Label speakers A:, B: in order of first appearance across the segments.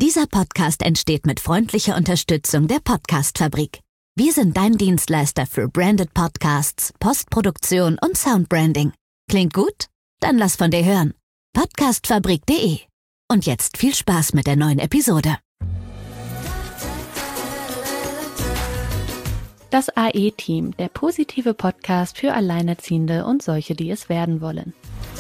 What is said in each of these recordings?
A: Dieser Podcast entsteht mit freundlicher Unterstützung der Podcast-Fabrik. Wir sind dein Dienstleister für Branded Podcasts, Postproduktion und Soundbranding. Klingt gut? Dann lass von dir hören. Podcastfabrik.de. Und jetzt viel Spaß mit der neuen Episode.
B: Das AE-Team, der positive Podcast für Alleinerziehende und solche, die es werden wollen.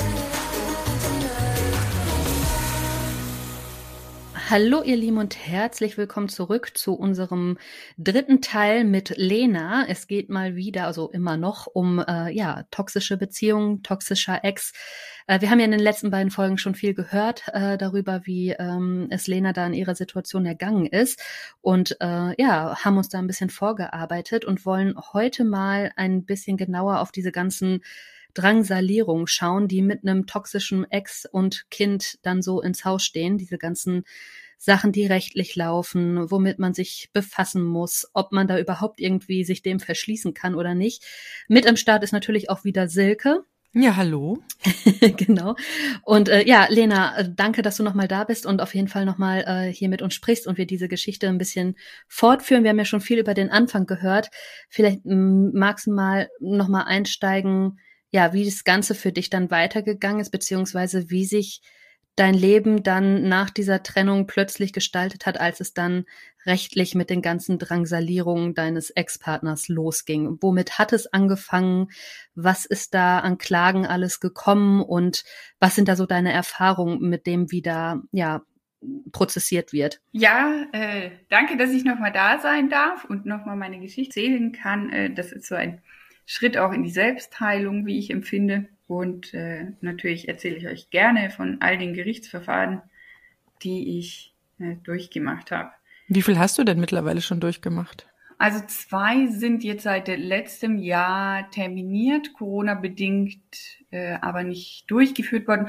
B: Hallo ihr Lieben und herzlich willkommen zurück zu unserem dritten Teil mit Lena. Es geht mal wieder, also immer noch, um toxische Beziehungen, toxischer Ex. Wir haben ja in den letzten beiden Folgen schon viel gehört darüber, wie es Lena da in ihrer Situation ergangen ist und haben uns da ein bisschen vorgearbeitet und wollen heute mal ein bisschen genauer auf diese ganzen Drangsalierung schauen, die mit einem toxischen Ex und Kind dann so ins Haus stehen, diese ganzen Sachen, die rechtlich laufen, womit man sich befassen muss, ob man da überhaupt irgendwie sich dem verschließen kann oder nicht. Mit am Start ist natürlich auch wieder Silke.
C: Ja, hallo.
B: Genau. Und Lena, danke, dass du nochmal da bist und auf jeden Fall nochmal hier mit uns sprichst und wir diese Geschichte ein bisschen fortführen. Wir haben ja schon viel über den Anfang gehört. Vielleicht magst du mal nochmal einsteigen, ja, wie das Ganze für dich dann weitergegangen ist, beziehungsweise wie sich dein Leben dann nach dieser Trennung plötzlich gestaltet hat, als es dann rechtlich mit den ganzen Drangsalierungen deines Ex-Partners losging. Womit hat es angefangen? Was ist da an Klagen alles gekommen? Und was sind da so deine Erfahrungen mit dem, wie da, prozessiert wird?
D: Ja, danke, dass ich nochmal da sein darf und nochmal meine Geschichte erzählen kann. Das ist so ein Schritt auch in die Selbstheilung, wie ich empfinde. Und natürlich erzähle ich euch gerne von all den Gerichtsverfahren, die ich durchgemacht habe.
C: Wie viel hast du denn mittlerweile schon durchgemacht?
D: Also 2 sind jetzt seit letztem Jahr terminiert, Corona-bedingt, aber nicht durchgeführt worden.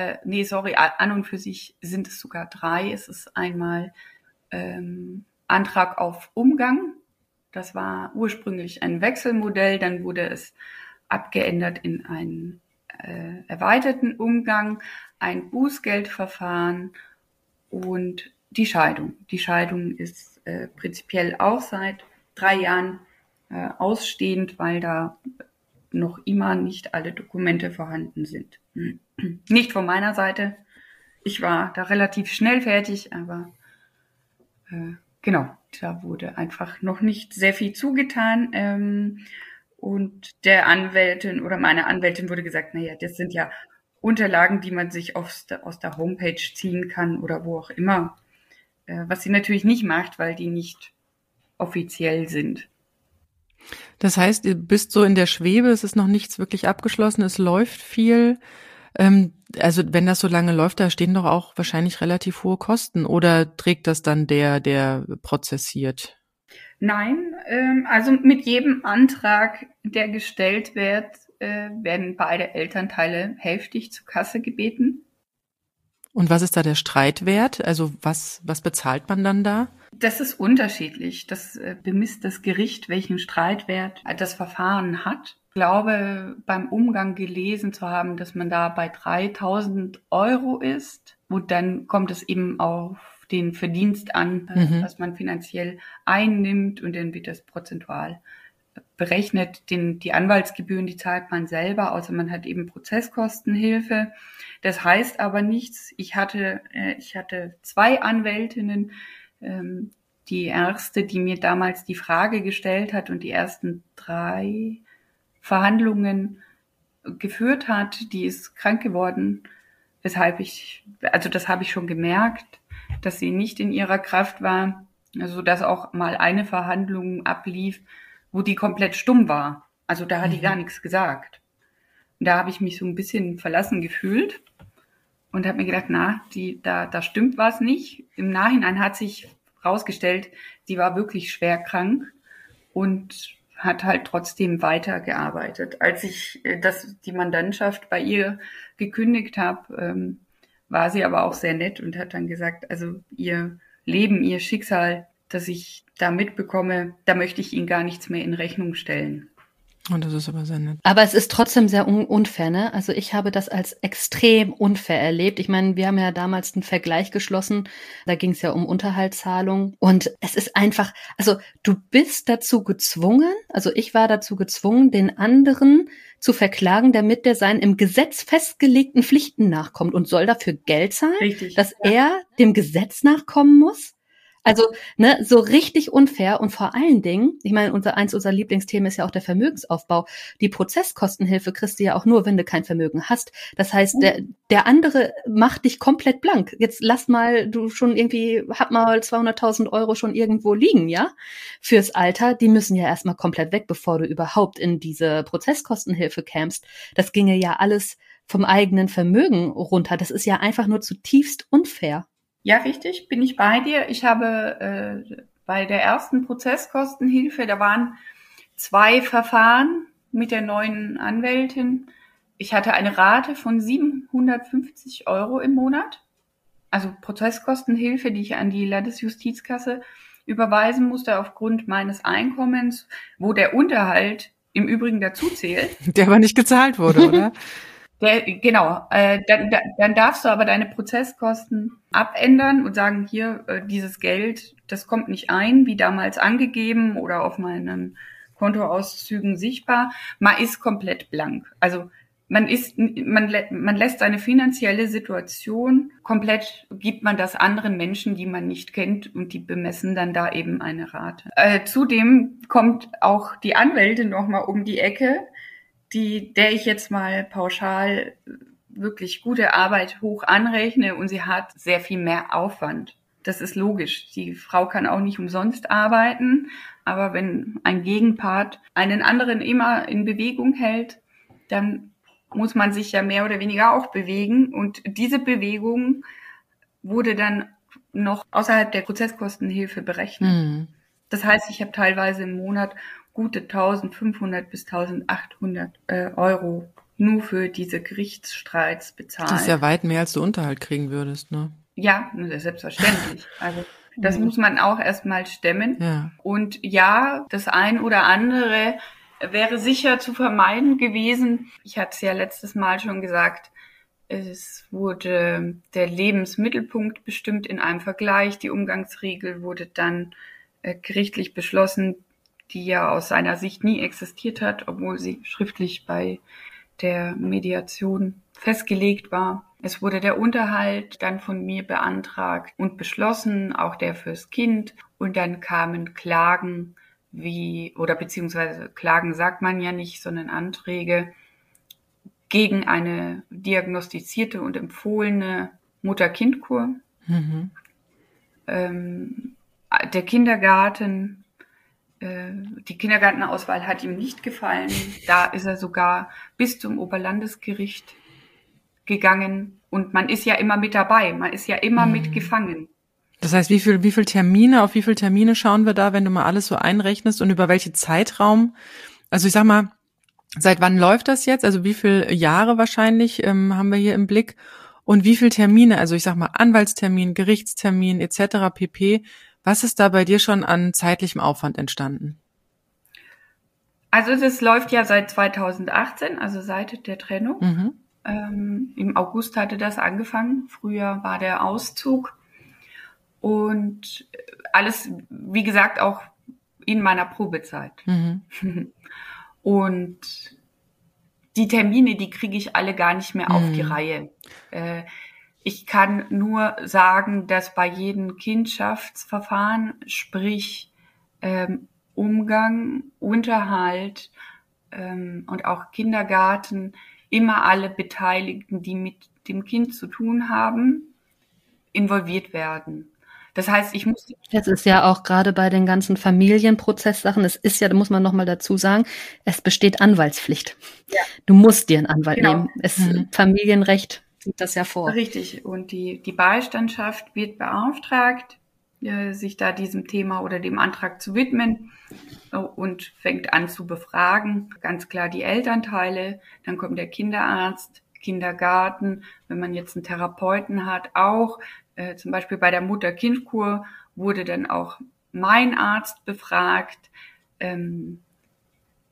D: An und für sich sind es sogar 3. Es ist einmal Antrag auf Umgang. Das war ursprünglich ein Wechselmodell, dann wurde es abgeändert in einen erweiterten Umgang, ein Bußgeldverfahren und die Scheidung. Die Scheidung ist prinzipiell auch seit 3 Jahren ausstehend, weil da noch immer nicht alle Dokumente vorhanden sind. Nicht von meiner Seite. Ich war da relativ schnell fertig, aber da wurde einfach noch nicht sehr viel zugetan. Und der Anwältin oder meiner Anwältin wurde gesagt, das sind ja Unterlagen, die man sich aus der Homepage ziehen kann oder wo auch immer. Was sie natürlich nicht macht, weil die nicht offiziell sind.
C: Das heißt, ihr bist so in der Schwebe, es ist noch nichts wirklich abgeschlossen, es läuft viel. Also wenn das so lange läuft, da stehen doch auch wahrscheinlich relativ hohe Kosten. Oder trägt das dann der prozessiert?
D: Nein, also mit jedem Antrag, der gestellt wird, werden beide Elternteile hälftig zur Kasse gebeten.
C: Und was ist da der Streitwert? Also was bezahlt man dann da?
D: Das ist unterschiedlich. Das bemisst das Gericht, welchen Streitwert das Verfahren hat. Ich glaube, beim Umgang gelesen zu haben, dass man da bei 3.000 € ist. Und dann kommt es eben auf den Verdienst an, was man finanziell einnimmt, und dann wird das prozentual berechnet. Die Anwaltsgebühren, die zahlt man selber, außer man hat eben Prozesskostenhilfe. Das heißt aber nichts. Ich hatte 2 Anwältinnen. Die erste, die mir damals die Frage gestellt hat und die ersten 3 Verhandlungen geführt hat, die ist krank geworden, das habe ich schon gemerkt, dass sie nicht in ihrer Kraft war, also dass auch mal eine Verhandlung ablief, wo die komplett stumm war. Also da hat die gar nichts gesagt. Und da habe ich mich so ein bisschen verlassen gefühlt und habe mir gedacht, da stimmt was nicht. Im Nachhinein hat sich rausgestellt, sie war wirklich schwer krank und hat halt trotzdem weitergearbeitet. Als ich die Mandantschaft bei ihr gekündigt habe, war sie aber auch sehr nett und hat dann gesagt, also ihr Leben, ihr Schicksal, das ich da mitbekomme, da möchte ich Ihnen gar nichts mehr in Rechnung stellen.
C: Und das ist aber sehr nett.
B: Aber es ist trotzdem sehr unfair, ne? Also ich habe das als extrem unfair erlebt. Ich meine, wir haben ja damals einen Vergleich geschlossen. Da ging es ja um Unterhaltszahlung. Und es ist einfach, also du bist dazu gezwungen, also ich war dazu gezwungen, den anderen zu verklagen, damit der seinen im Gesetz festgelegten Pflichten nachkommt und soll dafür Geld zahlen,
D: Richtig.
B: dass er dem Gesetz nachkommen muss. Also, ne, so richtig unfair und vor allen Dingen, ich meine, eins unserer Lieblingsthemen ist ja auch der Vermögensaufbau. Die Prozesskostenhilfe kriegst du ja auch nur, wenn du kein Vermögen hast. Das heißt, der andere macht dich komplett blank. Jetzt lass mal, hab mal 200.000 Euro schon irgendwo liegen, ja? Fürs Alter, die müssen ja erstmal komplett weg, bevor du überhaupt in diese Prozesskostenhilfe kämst. Das ginge ja alles vom eigenen Vermögen runter. Das ist ja einfach nur zutiefst unfair.
D: Ja, richtig, bin ich bei dir. Ich habe bei der ersten Prozesskostenhilfe, da waren 2 Verfahren mit der neuen Anwältin. Ich hatte eine Rate von 750 Euro im Monat, also Prozesskostenhilfe, die ich an die Landesjustizkasse überweisen musste aufgrund meines Einkommens, wo der Unterhalt im Übrigen dazu zählt.
C: Der aber nicht gezahlt wurde, oder?
D: Dann darfst du aber deine Prozesskosten abändern und sagen, hier, dieses Geld, das kommt nicht ein, wie damals angegeben oder auf meinen Kontoauszügen sichtbar. Man ist komplett blank. Also man lässt seine finanzielle Situation komplett, gibt man das anderen Menschen, die man nicht kennt, und die bemessen dann da eben eine Rate. Zudem kommt auch die Anwältin nochmal um die Ecke, der ich jetzt mal pauschal wirklich gute Arbeit hoch anrechne, und sie hat sehr viel mehr Aufwand. Das ist logisch. Die Frau kann auch nicht umsonst arbeiten, aber wenn ein Gegenpart einen anderen immer in Bewegung hält, dann muss man sich ja mehr oder weniger auch bewegen, und diese Bewegung wurde dann noch außerhalb der Prozesskostenhilfe berechnet. Mhm. Das heißt, ich habe teilweise im Monat gute 1.500 bis 1.800 Euro nur für diese Gerichtsstreits bezahlt.
C: Das ist ja weit mehr, als du Unterhalt kriegen würdest, ne?
D: Ja, selbstverständlich. Also das muss man auch erstmal stemmen.
C: Ja.
D: Und ja, das ein oder andere wäre sicher zu vermeiden gewesen. Ich hatte es ja letztes Mal schon gesagt, es wurde der Lebensmittelpunkt bestimmt in einem Vergleich. Die Umgangsregel wurde dann gerichtlich beschlossen, die ja aus seiner Sicht nie existiert hat, obwohl sie schriftlich bei der Mediation festgelegt war. Es wurde der Unterhalt dann von mir beantragt und beschlossen, auch der fürs Kind. Und dann kamen Klagen beziehungsweise Klagen sagt man ja nicht, sondern Anträge gegen eine diagnostizierte und empfohlene Mutter-Kind-Kur. Mhm. Der Kindergarten, die Kindergartenauswahl hat ihm nicht gefallen. Da ist er sogar bis zum Oberlandesgericht gegangen. Und man ist ja immer mit dabei. Man ist ja immer mit gefangen.
C: Das heißt, auf wie viele Termine schauen wir da, wenn du mal alles so einrechnest, und über welchen Zeitraum? Also ich sag mal, seit wann läuft das jetzt? Also wie viele Jahre wahrscheinlich haben wir hier im Blick? Und wie viele Termine, also ich sag mal Anwaltstermin, Gerichtstermin etc. pp. Was ist da bei dir schon an zeitlichem Aufwand entstanden?
D: Also das läuft ja seit 2018, also seit der Trennung. Mhm. Im August hatte das angefangen. Früher war der Auszug. Und alles, wie gesagt, auch in meiner Probezeit. Mhm. Und die Termine, die kriege ich alle gar nicht mehr auf die Reihe. Ich kann nur sagen, dass bei jedem Kindschaftsverfahren, sprich Umgang, Unterhalt und auch Kindergarten, immer alle Beteiligten, die mit dem Kind zu tun haben, involviert werden. Das heißt, ich muss...
B: Das ist ja auch gerade bei den ganzen Familienprozesssachen, es ist ja, da muss man nochmal dazu sagen, es besteht Anwaltspflicht. Ja. Du musst dir einen Anwalt nehmen. Familienrecht sieht das ja vor.
D: Richtig. Und die Beistandschaft wird beauftragt, sich da diesem Thema oder dem Antrag zu widmen und fängt an zu befragen. Ganz klar die Elternteile, dann kommt der Kinderarzt, Kindergarten, wenn man jetzt einen Therapeuten hat, auch. Zum Beispiel bei der Mutter-Kind-Kur wurde dann auch mein Arzt befragt.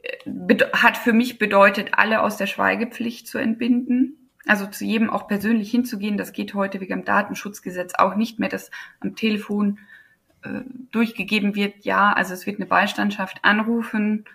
D: hat für mich bedeutet, alle aus der Schweigepflicht zu entbinden. Also zu jedem auch persönlich hinzugehen. Das geht heute wegen dem Datenschutzgesetz auch nicht mehr, dass am Telefon durchgegeben wird, ja, also es wird eine Beistandschaft anrufen.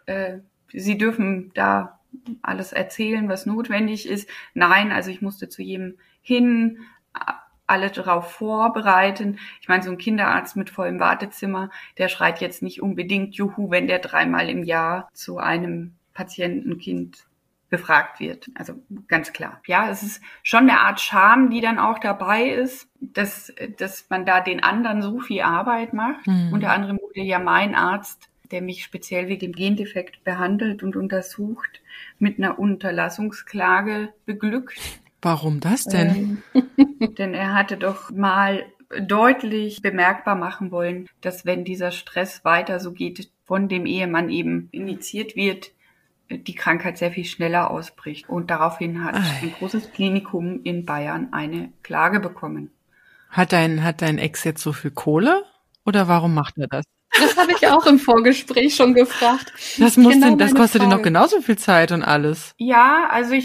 D: Sie dürfen da alles erzählen, was notwendig ist. Nein, also ich musste zu jedem hin, alle darauf vorbereiten. Ich meine, so ein Kinderarzt mit vollem Wartezimmer, der schreit jetzt nicht unbedingt Juhu, wenn der 3-mal im Jahr zu einem Patientenkind befragt wird. Also ganz klar. Ja, es ist schon eine Art Scham, die dann auch dabei ist, dass man da den anderen so viel Arbeit macht. Unter anderem wurde ja mein Arzt, der mich speziell wegen dem Gendefekt behandelt und untersucht, mit einer Unterlassungsklage beglückt.
C: Warum das denn?
D: Denn er hatte doch mal deutlich bemerkbar machen wollen, dass wenn dieser Stress weiter so geht, von dem Ehemann eben initiiert wird, die Krankheit sehr viel schneller ausbricht. Und daraufhin hat ein großes Klinikum in Bayern eine Klage bekommen.
C: Hat dein Ex jetzt so viel Kohle? Oder warum macht er das?
B: Das habe ich auch im Vorgespräch schon gefragt.
C: Das kostet dir noch genauso viel Zeit und alles.
D: Ja, also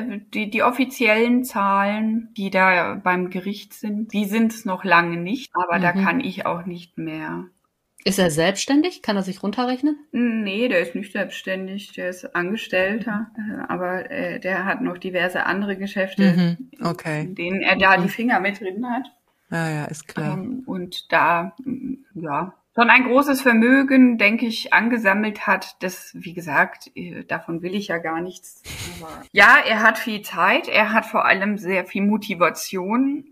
D: die offiziellen Zahlen, die da beim Gericht sind, die sind es noch lange nicht. Aber da kann ich auch nicht mehr.
B: Ist er selbstständig? Kann er sich runterrechnen?
D: Nee, der ist nicht selbstständig. Der ist Angestellter. Aber der hat noch diverse andere Geschäfte, in denen er da die Finger mit drin hat.
C: Ja, ist klar.
D: Und da, ja, schon ein großes Vermögen, denke ich, angesammelt hat. Das, wie gesagt, davon will ich ja gar nichts. Aber ja, er hat viel Zeit. Er hat vor allem sehr viel Motivation,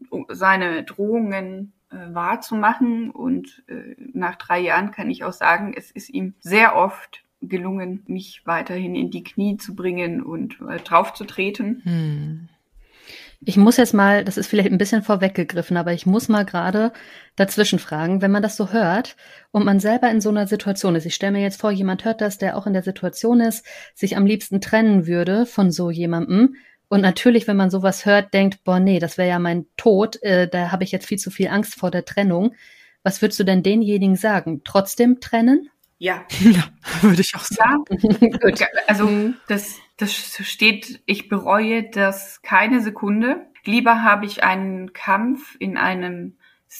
D: seine Drohungen wahrzumachen. Und nach 3 Jahren kann ich auch sagen, es ist ihm sehr oft gelungen, mich weiterhin in die Knie zu bringen und drauf zu treten.
B: Ich muss jetzt mal, das ist vielleicht ein bisschen vorweggegriffen, aber ich muss mal gerade dazwischen fragen, wenn man das so hört und man selber in so einer Situation ist. Ich stelle mir jetzt vor, jemand hört das, der auch in der Situation ist, sich am liebsten trennen würde von so jemandem. Und natürlich, wenn man sowas hört, denkt, boah, nee, das wäre ja mein Tod, da habe ich jetzt viel zu viel Angst vor der Trennung. Was würdest du denn denjenigen sagen? Trotzdem trennen?
D: Ja.
C: Ja, würde ich auch sagen.
D: Ja. Also das steht, ich bereue das keine Sekunde. Lieber habe ich einen Kampf in einem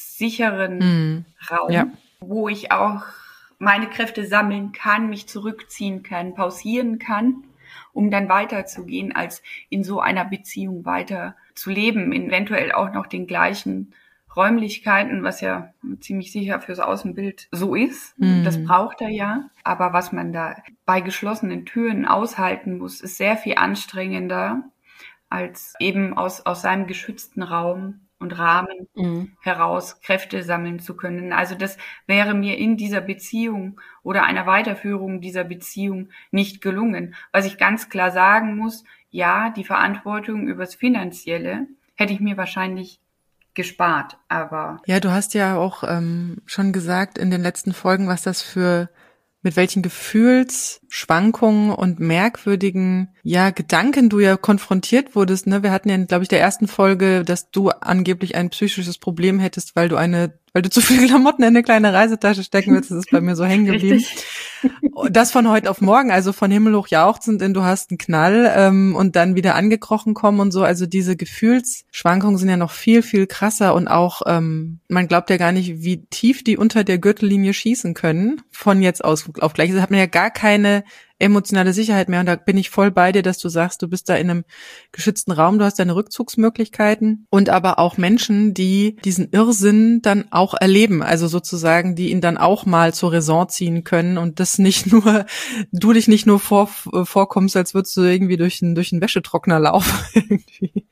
D: sicheren Raum, wo ich auch meine Kräfte sammeln kann, mich zurückziehen kann, pausieren kann, um dann weiterzugehen, als in so einer Beziehung weiter zu leben, eventuell auch noch den gleichen Räumlichkeiten, was ja ziemlich sicher fürs Außenbild so ist. Das braucht er ja. Aber was man da bei geschlossenen Türen aushalten muss, ist sehr viel anstrengender, als eben aus seinem geschützten Raum und Rahmen heraus Kräfte sammeln zu können. Also das wäre mir in dieser Beziehung oder einer Weiterführung dieser Beziehung nicht gelungen. Was ich ganz klar sagen muss, ja, die Verantwortung übers Finanzielle hätte ich mir wahrscheinlich gespart, aber...
C: Ja, du hast ja auch schon gesagt in den letzten Folgen, was das mit welchen Gefühlsschwankungen und merkwürdigen, Gedanken du ja konfrontiert wurdest, ne? Wir hatten ja, glaube ich, der ersten Folge, dass du angeblich ein psychisches Problem hättest, weil du zu viele Klamotten in eine kleine Reisetasche stecken willst. Das ist bei mir so hängen geblieben.
B: Richtig.
C: Das von heute auf morgen, also von Himmel hoch jauchzend in du hast einen Knall und dann wieder angekrochen kommen und so. Also diese Gefühlsschwankungen sind ja noch viel, viel krasser und auch, man glaubt ja gar nicht, wie tief die unter der Gürtellinie schießen können von jetzt auf gleich. Also hat man ja gar keine emotionale Sicherheit mehr und da bin ich voll bei dir, dass du sagst, du bist da in einem geschützten Raum, du hast deine Rückzugsmöglichkeiten und aber auch Menschen, die diesen Irrsinn dann auch erleben, also sozusagen, die ihn dann auch mal zur Raison ziehen können und das nicht nur, du dich nicht nur vorkommst, als würdest du irgendwie durch einen Wäschetrockner laufen.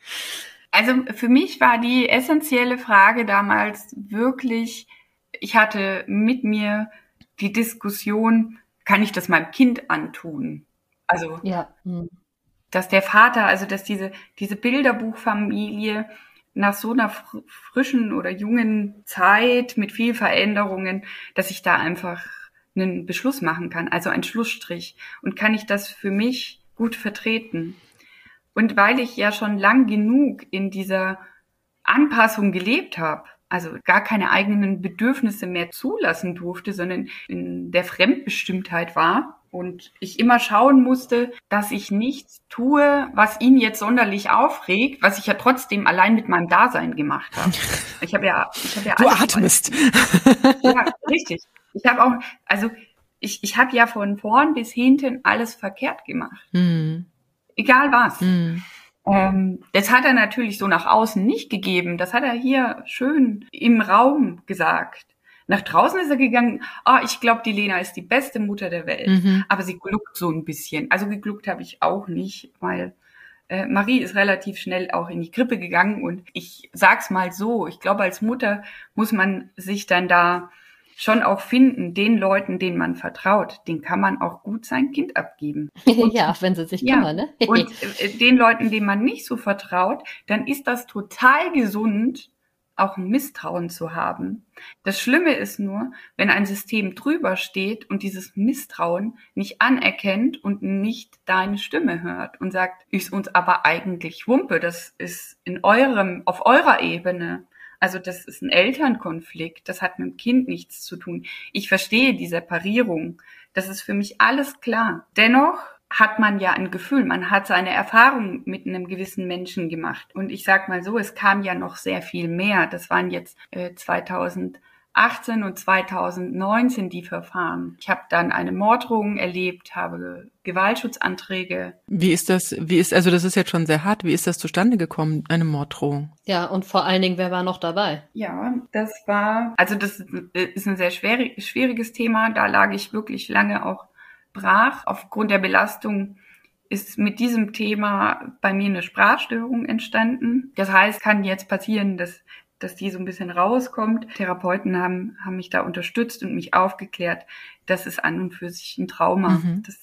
D: Also für mich war die essentielle Frage damals wirklich, ich hatte mit mir die Diskussion, kann ich das meinem Kind antun? Also, dass der Vater, also dass diese Bilderbuchfamilie nach so einer frischen oder jungen Zeit mit viel Veränderungen, dass ich da einfach einen Beschluss machen kann, also einen Schlussstrich. Und kann ich das für mich gut vertreten? Und weil ich ja schon lang genug in dieser Anpassung gelebt habe, also gar keine eigenen Bedürfnisse mehr zulassen durfte, sondern in der Fremdbestimmtheit war und ich immer schauen musste, dass ich nichts tue, was ihn jetzt sonderlich aufregt, was ich ja trotzdem allein mit meinem Dasein gemacht habe. Ich habe ja
C: Du
D: alles
C: atmest.
D: ja, richtig. Ich habe ja von vorn bis hinten alles verkehrt gemacht. Egal was. Das hat er natürlich so nach außen nicht gegeben. Das hat er hier schön im Raum gesagt. Nach draußen ist er gegangen, ich glaube, die Lena ist die beste Mutter der Welt. Aber sie gluckt so ein bisschen. Also gegluckt habe ich auch nicht, weil Marie ist relativ schnell auch in die Krippe gegangen. Und ich sag's mal so, ich glaube, als Mutter muss man sich dann da schon auch finden, den Leuten, denen man vertraut, denen kann man auch gut sein Kind abgeben. Und,
B: ja, wenn sie sich kümmern, ne?
D: Und den Leuten, denen man nicht so vertraut, dann ist das total gesund, auch ein Misstrauen zu haben. Das Schlimme ist nur, wenn ein System drüber steht und dieses Misstrauen nicht anerkennt und nicht deine Stimme hört und sagt, ist uns aber eigentlich Wumpe, das ist auf eurer Ebene. Also das ist ein Elternkonflikt, das hat mit dem Kind nichts zu tun. Ich verstehe die Separierung, das ist für mich alles klar. Dennoch hat man ja ein Gefühl, man hat seine Erfahrung mit einem gewissen Menschen gemacht. Und ich sag mal so, es kam ja noch sehr viel mehr. Das waren jetzt 2018 und 2019 die Verfahren. Ich habe dann eine Morddrohung erlebt, habe Gewaltschutzanträge.
C: Also das ist jetzt schon sehr hart. Wie ist das zustande gekommen, eine Morddrohung?
B: Ja, und vor allen Dingen, wer war noch dabei?
D: Ja, das ist ein sehr schwieriges Thema. Da lag ich wirklich lange auch brach. Aufgrund der Belastung ist mit diesem Thema bei mir eine Sprachstörung entstanden. Das heißt, kann jetzt passieren, dass die so ein bisschen rauskommt. Therapeuten haben mich da unterstützt und mich aufgeklärt. Das ist an und für sich ein Trauma.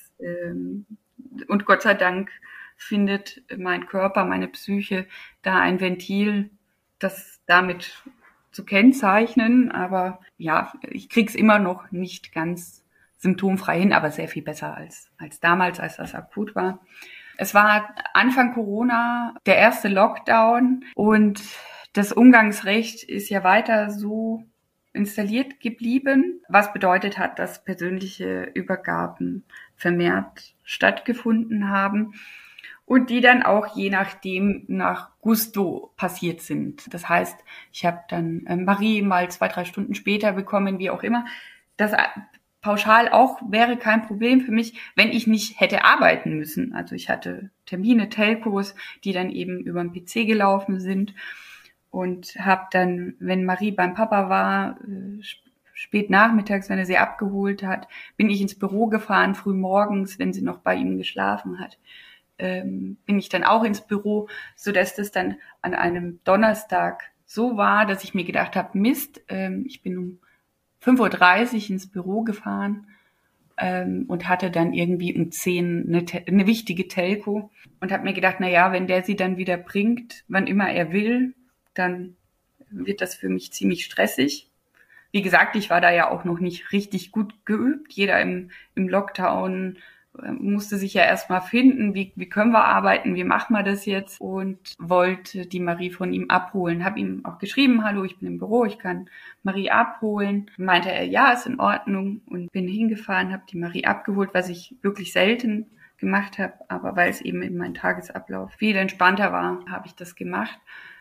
D: Und Gott sei Dank findet mein Körper, meine Psyche da ein Ventil, das damit zu kennzeichnen. Aber ja, ich krieg's immer noch nicht ganz symptomfrei hin, aber sehr viel besser als damals, als das akut war. Es war Anfang Corona, der erste Lockdown und das Umgangsrecht ist ja weiter so installiert geblieben, was bedeutet hat, dass persönliche Übergaben vermehrt stattgefunden haben und die dann auch je nachdem nach Gusto passiert sind. Das heißt, ich habe dann Marie mal 2-3 Stunden später bekommen, wie auch immer. Das pauschal auch wäre kein Problem für mich, wenn ich nicht hätte arbeiten müssen. Also ich hatte Termine, Telcos, die dann eben über den PC gelaufen sind und habe dann, wenn Marie beim Papa war, spät nachmittags, wenn er sie abgeholt hat, bin ich ins Büro gefahren, früh morgens, wenn sie noch bei ihm geschlafen hat, bin ich dann auch ins Büro, sodass das dann an einem Donnerstag so war, dass ich mir gedacht habe, Mist, ich bin um 5:30 Uhr ins Büro gefahren und hatte dann irgendwie um 10 eine wichtige Telco und habe mir gedacht, wenn der sie dann wieder bringt, wann immer er will, dann wird das für mich ziemlich stressig. Wie gesagt, ich war da ja auch noch nicht richtig gut geübt. Jeder im Lockdown musste sich ja erstmal finden, wie können wir arbeiten, wie machen wir das jetzt, und wollte die Marie von ihm abholen. Habe ihm auch geschrieben, hallo, ich bin im Büro, ich kann Marie abholen. Meinte er, ja, ist in Ordnung, und bin hingefahren, habe die Marie abgeholt, was ich wirklich selten gemacht habe, aber weil es eben in meinem Tagesablauf viel entspannter war, habe ich das gemacht.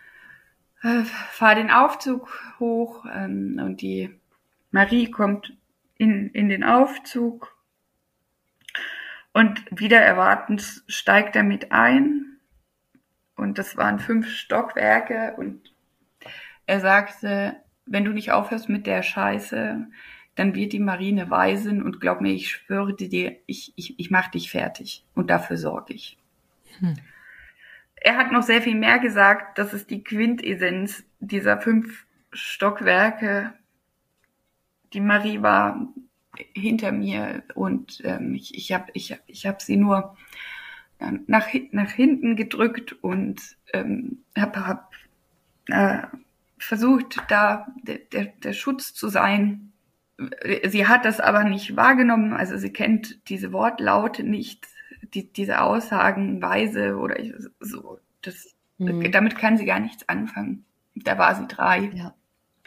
D: Fahre den Aufzug hoch und die Marie kommt in den Aufzug. Und wider Erwartens steigt er mit ein. Und das waren 5 Stockwerke. Und er sagte, wenn du nicht aufhörst mit der Scheiße, dann wird die Marie eine Waisin. Und glaub mir, ich schwöre dir, ich mach dich fertig. Und dafür sorge ich. Er hat noch sehr viel mehr gesagt. Das ist die Quintessenz dieser 5 Stockwerke. Die Marie war hinter mir und ich hab sie nur nach hinten gedrückt und hab versucht, da der Schutz zu sein. Sie hat das aber nicht wahrgenommen, also sie kennt diese Wortlaute nicht, diese Aussagenweise oder so. Damit kann sie gar nichts anfangen. Da war sie 3.
B: Ja.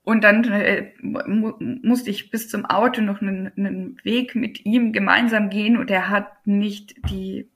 D: Und dann musste ich bis zum Auto noch einen Weg mit ihm gemeinsam gehen und er hat nicht die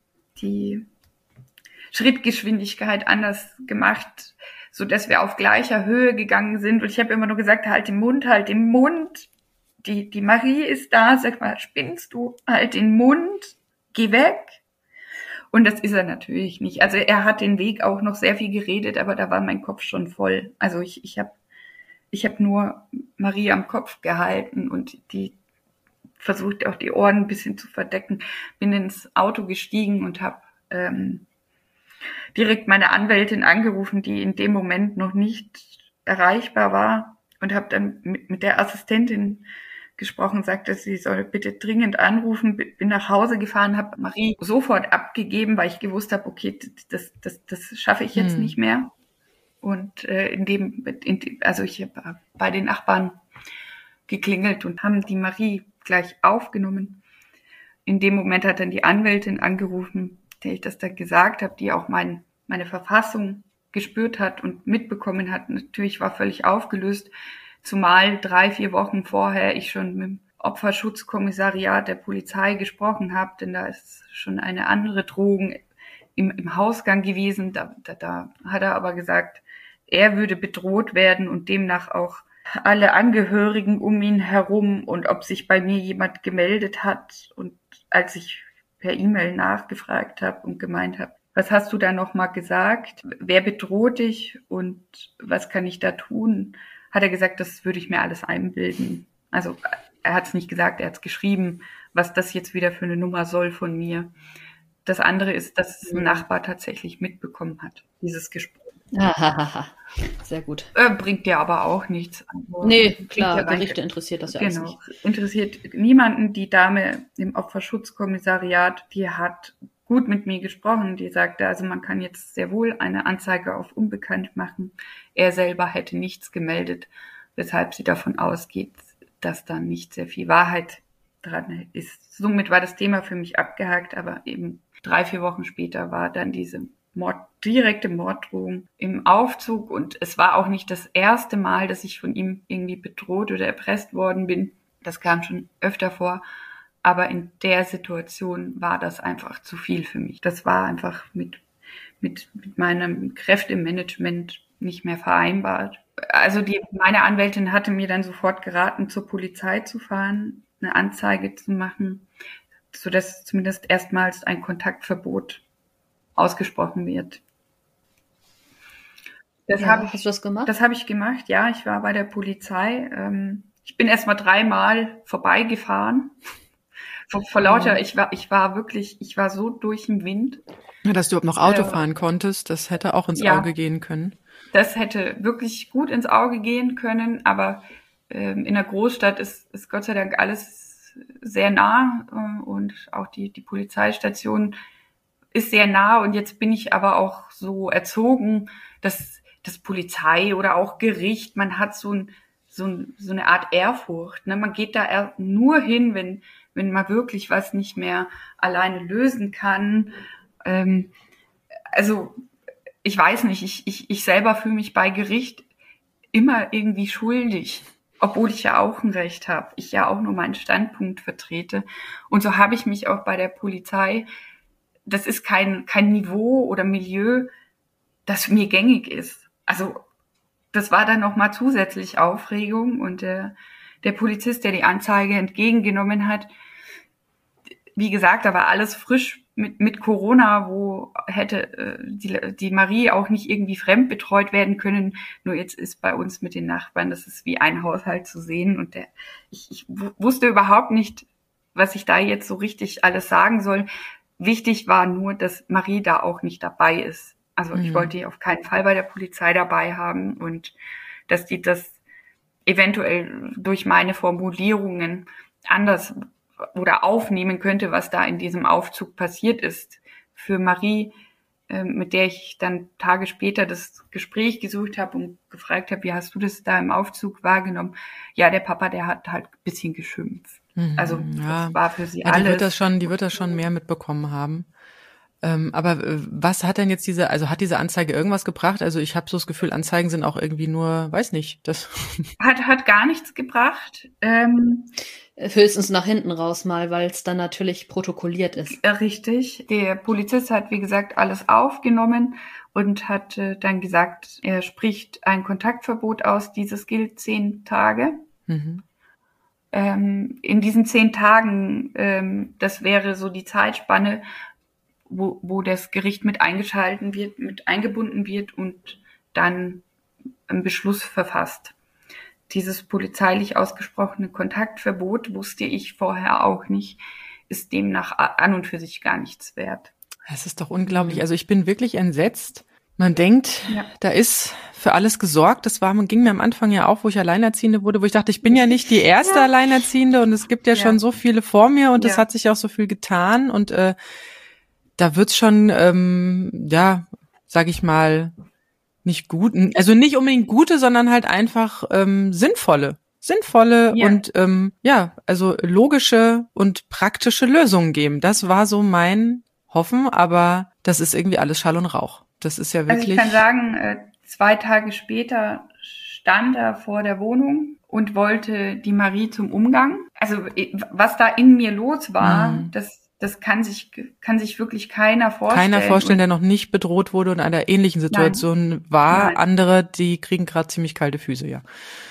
D: Schrittgeschwindigkeit anders gemacht, so dass wir auf gleicher Höhe gegangen sind. Und ich habe immer nur gesagt, halt den Mund, halt den Mund. Die Marie ist da, sag mal, spinnst du? Halt den Mund, geh weg. Und das ist er natürlich nicht. Also er hat den Weg auch noch sehr viel geredet, aber da war mein Kopf schon voll. Also ich hab nur Marie am Kopf gehalten und die versucht auch die Ohren ein bisschen zu verdecken. Bin ins Auto gestiegen und habe direkt meine Anwältin angerufen, die in dem Moment noch nicht erreichbar war, und habe dann mit der Assistentin gesprochen, sagte, sie soll bitte dringend anrufen, bin nach Hause gefahren, habe Marie sofort abgegeben, weil ich gewusst habe, okay, das schaffe ich jetzt nicht mehr. Und also ich habe bei den Nachbarn geklingelt und haben die Marie gleich aufgenommen. In dem Moment hat dann die Anwältin angerufen, der ich das dann gesagt habe, die auch meine Verfassung gespürt hat und mitbekommen hat. Natürlich war völlig aufgelöst, zumal 3-4 Wochen vorher ich schon mit dem Opferschutzkommissariat der Polizei gesprochen habe, denn da ist schon eine andere Drohung im Hausgang gewesen. Da hat er aber gesagt, er würde bedroht werden und demnach auch alle Angehörigen um ihn herum, und ob sich bei mir jemand gemeldet hat. Und als ich per E-Mail nachgefragt habe und gemeint habe, was hast du da nochmal gesagt? Wer bedroht dich und was kann ich da tun? Hat er gesagt, das würde ich mir alles einbilden. Also er hat es nicht gesagt, er hat es geschrieben, was das jetzt wieder für eine Nummer soll von mir. Das andere ist, dass ein Nachbar tatsächlich mitbekommen hat, dieses Gespräch.
B: Sehr gut.
D: Bringt dir aber auch nichts. Also,
B: nee, klar, Gerichte interessiert das ja alles nicht.
D: Genau, interessiert niemanden. Die Dame im Opferschutzkommissariat, die hat gut mit mir gesprochen. Die sagte, also man kann jetzt sehr wohl eine Anzeige auf unbekannt machen. Er selber hätte nichts gemeldet, weshalb sie davon ausgeht, dass da nicht sehr viel Wahrheit dran ist. Somit war das Thema für mich abgehakt, aber eben 3-4 Wochen später war dann diese direkte Morddrohung im Aufzug, und es war auch nicht das erste Mal, dass ich von ihm irgendwie bedroht oder erpresst worden bin. Das kam schon öfter vor, aber in der Situation war das einfach zu viel für mich. Das war einfach mit meinem Kräftemanagement nicht mehr vereinbart. Also meine Anwältin hatte mir dann sofort geraten, zur Polizei zu fahren, eine Anzeige zu machen, sodass zumindest erstmals ein Kontaktverbot ausgesprochen wird.
B: Hast du das gemacht?
D: Das habe ich gemacht, ja. Ich war bei der Polizei. Ich bin erst mal 3-mal vorbeigefahren. Vor lauter, ich war so durch den Wind.
C: Ja, dass du überhaupt noch Auto fahren konntest, das hätte auch ins Auge gehen können.
D: Das hätte wirklich gut ins Auge gehen können, aber in der Großstadt ist Gott sei Dank alles sehr nah, und auch die Polizeistation ist sehr nah, und jetzt bin ich aber auch so erzogen, dass das Polizei oder auch Gericht, man hat so eine Art Ehrfurcht, ne? Man geht da nur hin, wenn man wirklich was nicht mehr alleine lösen kann. Also ich weiß nicht, ich selber fühle mich bei Gericht immer irgendwie schuldig, obwohl ich ja auch ein Recht habe, ich ja auch nur meinen Standpunkt vertrete. Und so habe ich mich auch bei der Polizei. Das ist kein Niveau oder Milieu, das mir gängig ist. Also das war dann nochmal zusätzlich Aufregung, und der Polizist, der die Anzeige entgegengenommen hat, wie gesagt, da war alles frisch mit Corona, wo hätte die Marie auch nicht irgendwie fremdbetreut werden können. Nur jetzt ist bei uns mit den Nachbarn, das ist wie ein Haushalt zu sehen, und ich wusste überhaupt nicht, was ich da jetzt so richtig alles sagen soll. Wichtig war nur, dass Marie da auch nicht dabei ist. Also ich wollte die auf keinen Fall bei der Polizei dabei haben, und dass die das eventuell durch meine Formulierungen anders oder aufnehmen könnte, was da in diesem Aufzug passiert ist. Für Marie, mit der ich dann Tage später das Gespräch gesucht habe und gefragt habe, wie hast du das da im Aufzug wahrgenommen? Ja, der Papa, der hat halt ein bisschen geschimpft. Also das war für sie alles.
C: Die wird das schon mehr mitbekommen haben. Aber was hat denn jetzt hat diese Anzeige irgendwas gebracht? Also ich habe so das Gefühl, Anzeigen sind auch irgendwie nur, weiß nicht, das
D: Hat gar nichts gebracht.
B: Höchstens nach hinten raus mal, weil es dann natürlich protokolliert ist.
D: Richtig. Der Polizist hat, wie gesagt, alles aufgenommen und hat dann gesagt, er spricht ein Kontaktverbot aus. Dieses gilt 10 Tage.
C: Mhm.
D: In diesen 10 Tagen, das wäre so die Zeitspanne, wo das Gericht mit eingebunden wird und dann einen Beschluss verfasst. Dieses polizeilich ausgesprochene Kontaktverbot, wusste ich vorher auch nicht, ist demnach an und für sich gar nichts wert.
C: Das ist doch unglaublich. Also ich bin wirklich entsetzt. Man denkt, da ist für alles gesorgt. Ging mir am Anfang ja auch, wo ich Alleinerziehende wurde, wo ich dachte, ich bin ja nicht die erste Alleinerziehende und es gibt ja schon so viele vor mir und es hat sich auch so viel getan und da wird's schon, sag ich mal, nicht gut, also nicht unbedingt gute, sondern halt einfach sinnvolle und also logische und praktische Lösungen geben. Das war so mein Hoffen, aber das ist irgendwie alles Schall und Rauch. Das ist ja wirklich.
D: Also ich kann sagen, 2 Tage später stand er vor der Wohnung und wollte die Marie zum Umgang. Also was da in mir los war, das kann sich wirklich keiner vorstellen.
C: Keiner vorstellen, der noch nicht bedroht wurde und in einer ähnlichen Situation war. Nein. Andere, die kriegen gerade ziemlich kalte Füße, ja.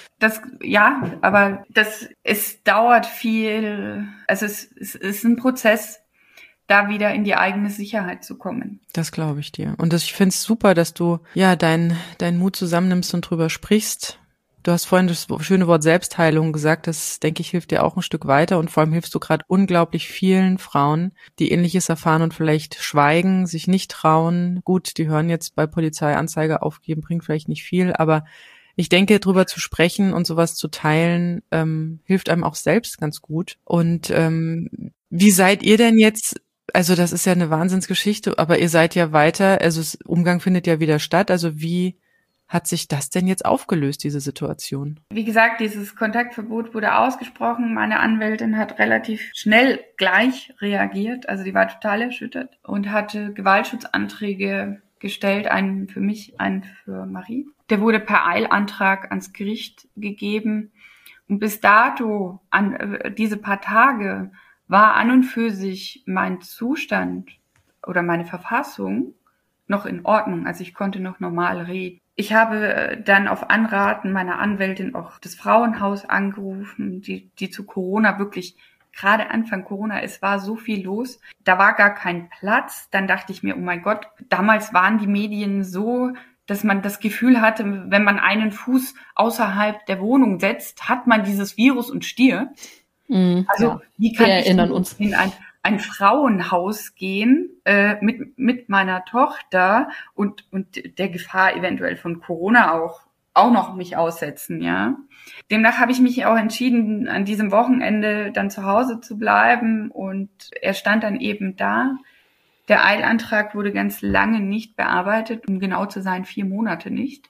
D: Aber es dauert viel, also es ist ein Prozess, da wieder in die eigene Sicherheit zu kommen.
C: Das glaube ich dir. Und ich finde es super, dass du deinen Mut zusammennimmst und drüber sprichst. Du hast vorhin das schöne Wort Selbstheilung gesagt, das, denke ich, hilft dir auch ein Stück weiter und vor allem hilfst du gerade unglaublich vielen Frauen, die Ähnliches erfahren und vielleicht schweigen, sich nicht trauen. Gut, die hören jetzt bei Polizeianzeige aufgeben, bringt vielleicht nicht viel, aber ich denke, drüber zu sprechen und sowas zu teilen, hilft einem auch selbst ganz gut. Und wie seid ihr denn jetzt? Also das ist ja eine Wahnsinnsgeschichte, aber ihr seid ja weiter, also das Umgang findet ja wieder statt. Also wie hat sich das denn jetzt aufgelöst, diese Situation?
D: Wie gesagt, dieses Kontaktverbot wurde ausgesprochen. Meine Anwältin hat relativ schnell gleich reagiert. Also die war total erschüttert und hatte Gewaltschutzanträge gestellt, einen für mich, einen für Marie. Der wurde per Eilantrag ans Gericht gegeben. Und bis dato, diese paar Tage, war an und für sich mein Zustand oder meine Verfassung noch in Ordnung. Also ich konnte noch normal reden. Ich habe dann auf Anraten meiner Anwältin auch das Frauenhaus angerufen, die zu Corona wirklich, gerade Anfang Corona, es war so viel los, da war gar kein Platz. Dann dachte ich mir, oh mein Gott, damals waren die Medien so, dass man das Gefühl hatte, wenn man einen Fuß außerhalb der Wohnung setzt, hat man dieses Virus und stirbt. Also wie kann ich in ein Frauenhaus gehen mit meiner Tochter und der Gefahr eventuell von Corona auch noch mich aussetzen, ja. Demnach habe ich mich auch entschieden, an diesem Wochenende dann zu Hause zu bleiben und er stand dann eben da. Der Eilantrag wurde ganz lange nicht bearbeitet, um genau zu sein, 4 Monate nicht.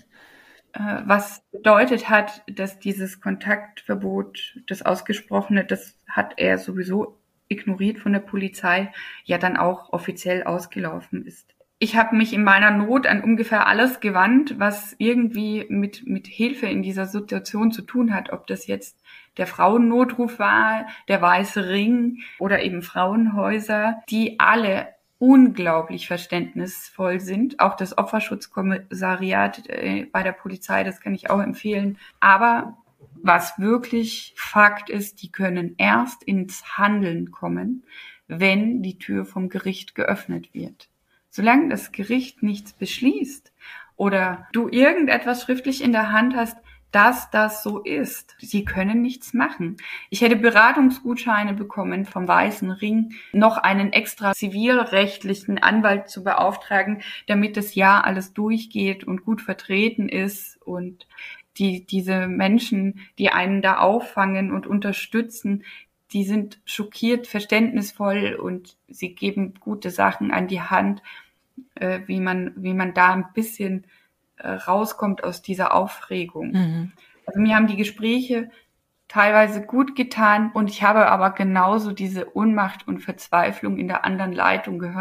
D: Was bedeutet hat, dass dieses Kontaktverbot, das Ausgesprochene, das hat er sowieso ignoriert von der Polizei, ja dann auch offiziell ausgelaufen ist. Ich habe mich in meiner Not an ungefähr alles gewandt, was irgendwie mit Hilfe in dieser Situation zu tun hat, ob das jetzt der Frauennotruf war, der Weiße Ring oder eben Frauenhäuser, die alle unglaublich verständnisvoll sind. Auch das Opferschutzkommissariat bei der Polizei, das kann ich auch empfehlen. Aber was wirklich Fakt ist, die können erst ins Handeln kommen, wenn die Tür vom Gericht geöffnet wird. Solange das Gericht nichts beschließt oder du irgendetwas schriftlich in der Hand hast, dass das so ist. Sie können nichts machen. Ich hätte Beratungsgutscheine bekommen vom Weißen Ring, noch einen extra zivilrechtlichen Anwalt zu beauftragen, damit das Jahr alles durchgeht und gut vertreten ist und diese Menschen, die einen da auffangen und unterstützen, die sind schockiert, verständnisvoll und sie geben gute Sachen an die Hand, wie man da ein bisschen rauskommt aus dieser Aufregung. Mhm. Also mir haben die Gespräche teilweise gut getan und ich habe aber genauso diese Ohnmacht und Verzweiflung in der anderen Leitung gehört.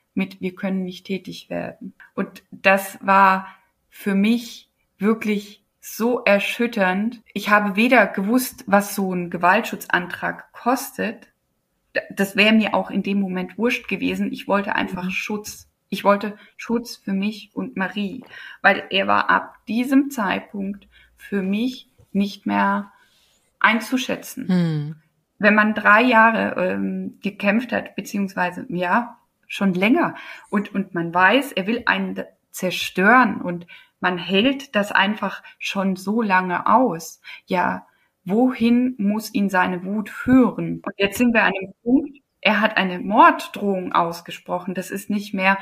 D: mit wir können nicht tätig werden. Und das war für mich wirklich so erschütternd. Ich habe weder gewusst, was so ein Gewaltschutzantrag kostet. Das wäre mir auch in dem Moment wurscht gewesen. Ich wollte einfach Schutz. Ich wollte Schutz für mich und Marie, weil er war ab diesem Zeitpunkt für mich nicht mehr einzuschätzen. Wenn man 3 Jahre gekämpft hat, beziehungsweise ja, schon länger, und man weiß, er will einen zerstören und man hält das einfach schon so lange aus. Ja, wohin muss ihn seine Wut führen? Und jetzt sind wir an dem Punkt, er hat eine Morddrohung ausgesprochen. Das ist nicht mehr,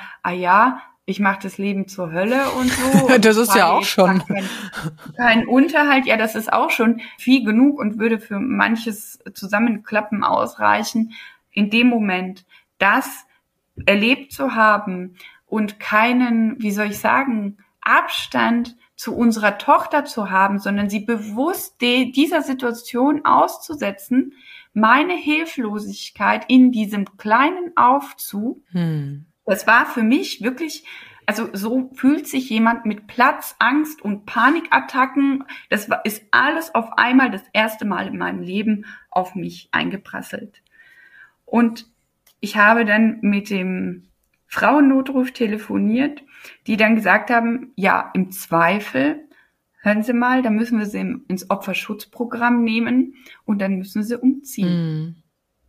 D: ich mache das Leben zur Hölle und so. Und
C: das ist ja auch schon.
D: Kein Unterhalt, ja, das ist auch schon viel genug und würde für manches Zusammenklappen ausreichen. In dem Moment, das erlebt zu haben und keinen, wie soll ich sagen, Abstand zu unserer Tochter zu haben, sondern sie bewusst dieser Situation auszusetzen, meine Hilflosigkeit in diesem kleinen Aufzug, das war für mich wirklich, also so fühlt sich jemand mit Platzangst und Panikattacken, ist alles auf einmal das erste Mal in meinem Leben auf mich eingeprasselt. Und ich habe dann mit dem Frauennotruf telefoniert, die dann gesagt haben, ja, im Zweifel, hören Sie mal, da müssen wir sie ins Opferschutzprogramm nehmen und dann müssen sie umziehen.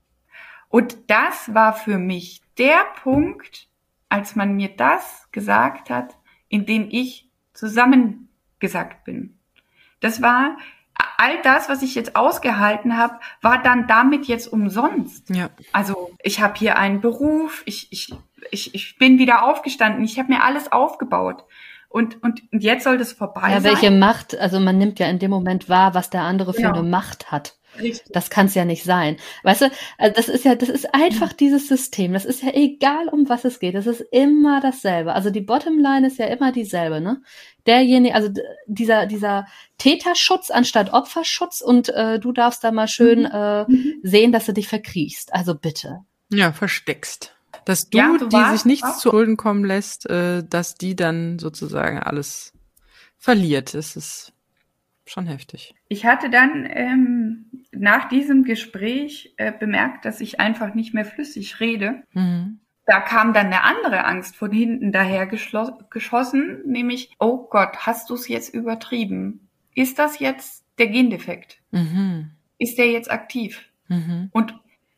D: Und das war für mich der Punkt, als man mir das gesagt hat, in dem ich zusammengesackt bin. Das war, all das, was ich jetzt ausgehalten habe, war dann damit jetzt umsonst.
C: Ja.
D: Also ich habe hier einen Beruf, ich bin wieder aufgestanden, ich habe mir alles aufgebaut. Und jetzt soll das vorbei sein.
B: Ja, welche Macht, also man nimmt ja in dem Moment wahr, was der andere für eine Macht hat.
D: Richtig.
B: Das kann es ja nicht sein. Weißt du, also das ist einfach dieses System. Das ist ja egal, um was es geht. Das ist immer dasselbe. Also die Bottomline ist ja immer dieselbe, ne? Derjenige, also dieser Täterschutz anstatt Opferschutz und du darfst da mal schön sehen, dass du dich verkriechst. Also bitte.
C: Ja, versteckst. Dass
D: Ja,
C: die sich nichts zu Schulden kommen lässt, dass die dann sozusagen alles verliert. Das ist schon heftig.
D: Ich hatte dann nach diesem Gespräch bemerkt, dass ich einfach nicht mehr flüssig rede. Da kam dann eine andere Angst von hinten daher geschossen, nämlich, oh Gott, hast du es jetzt übertrieben? Ist das jetzt der Gendefekt? Ist der jetzt aktiv? Und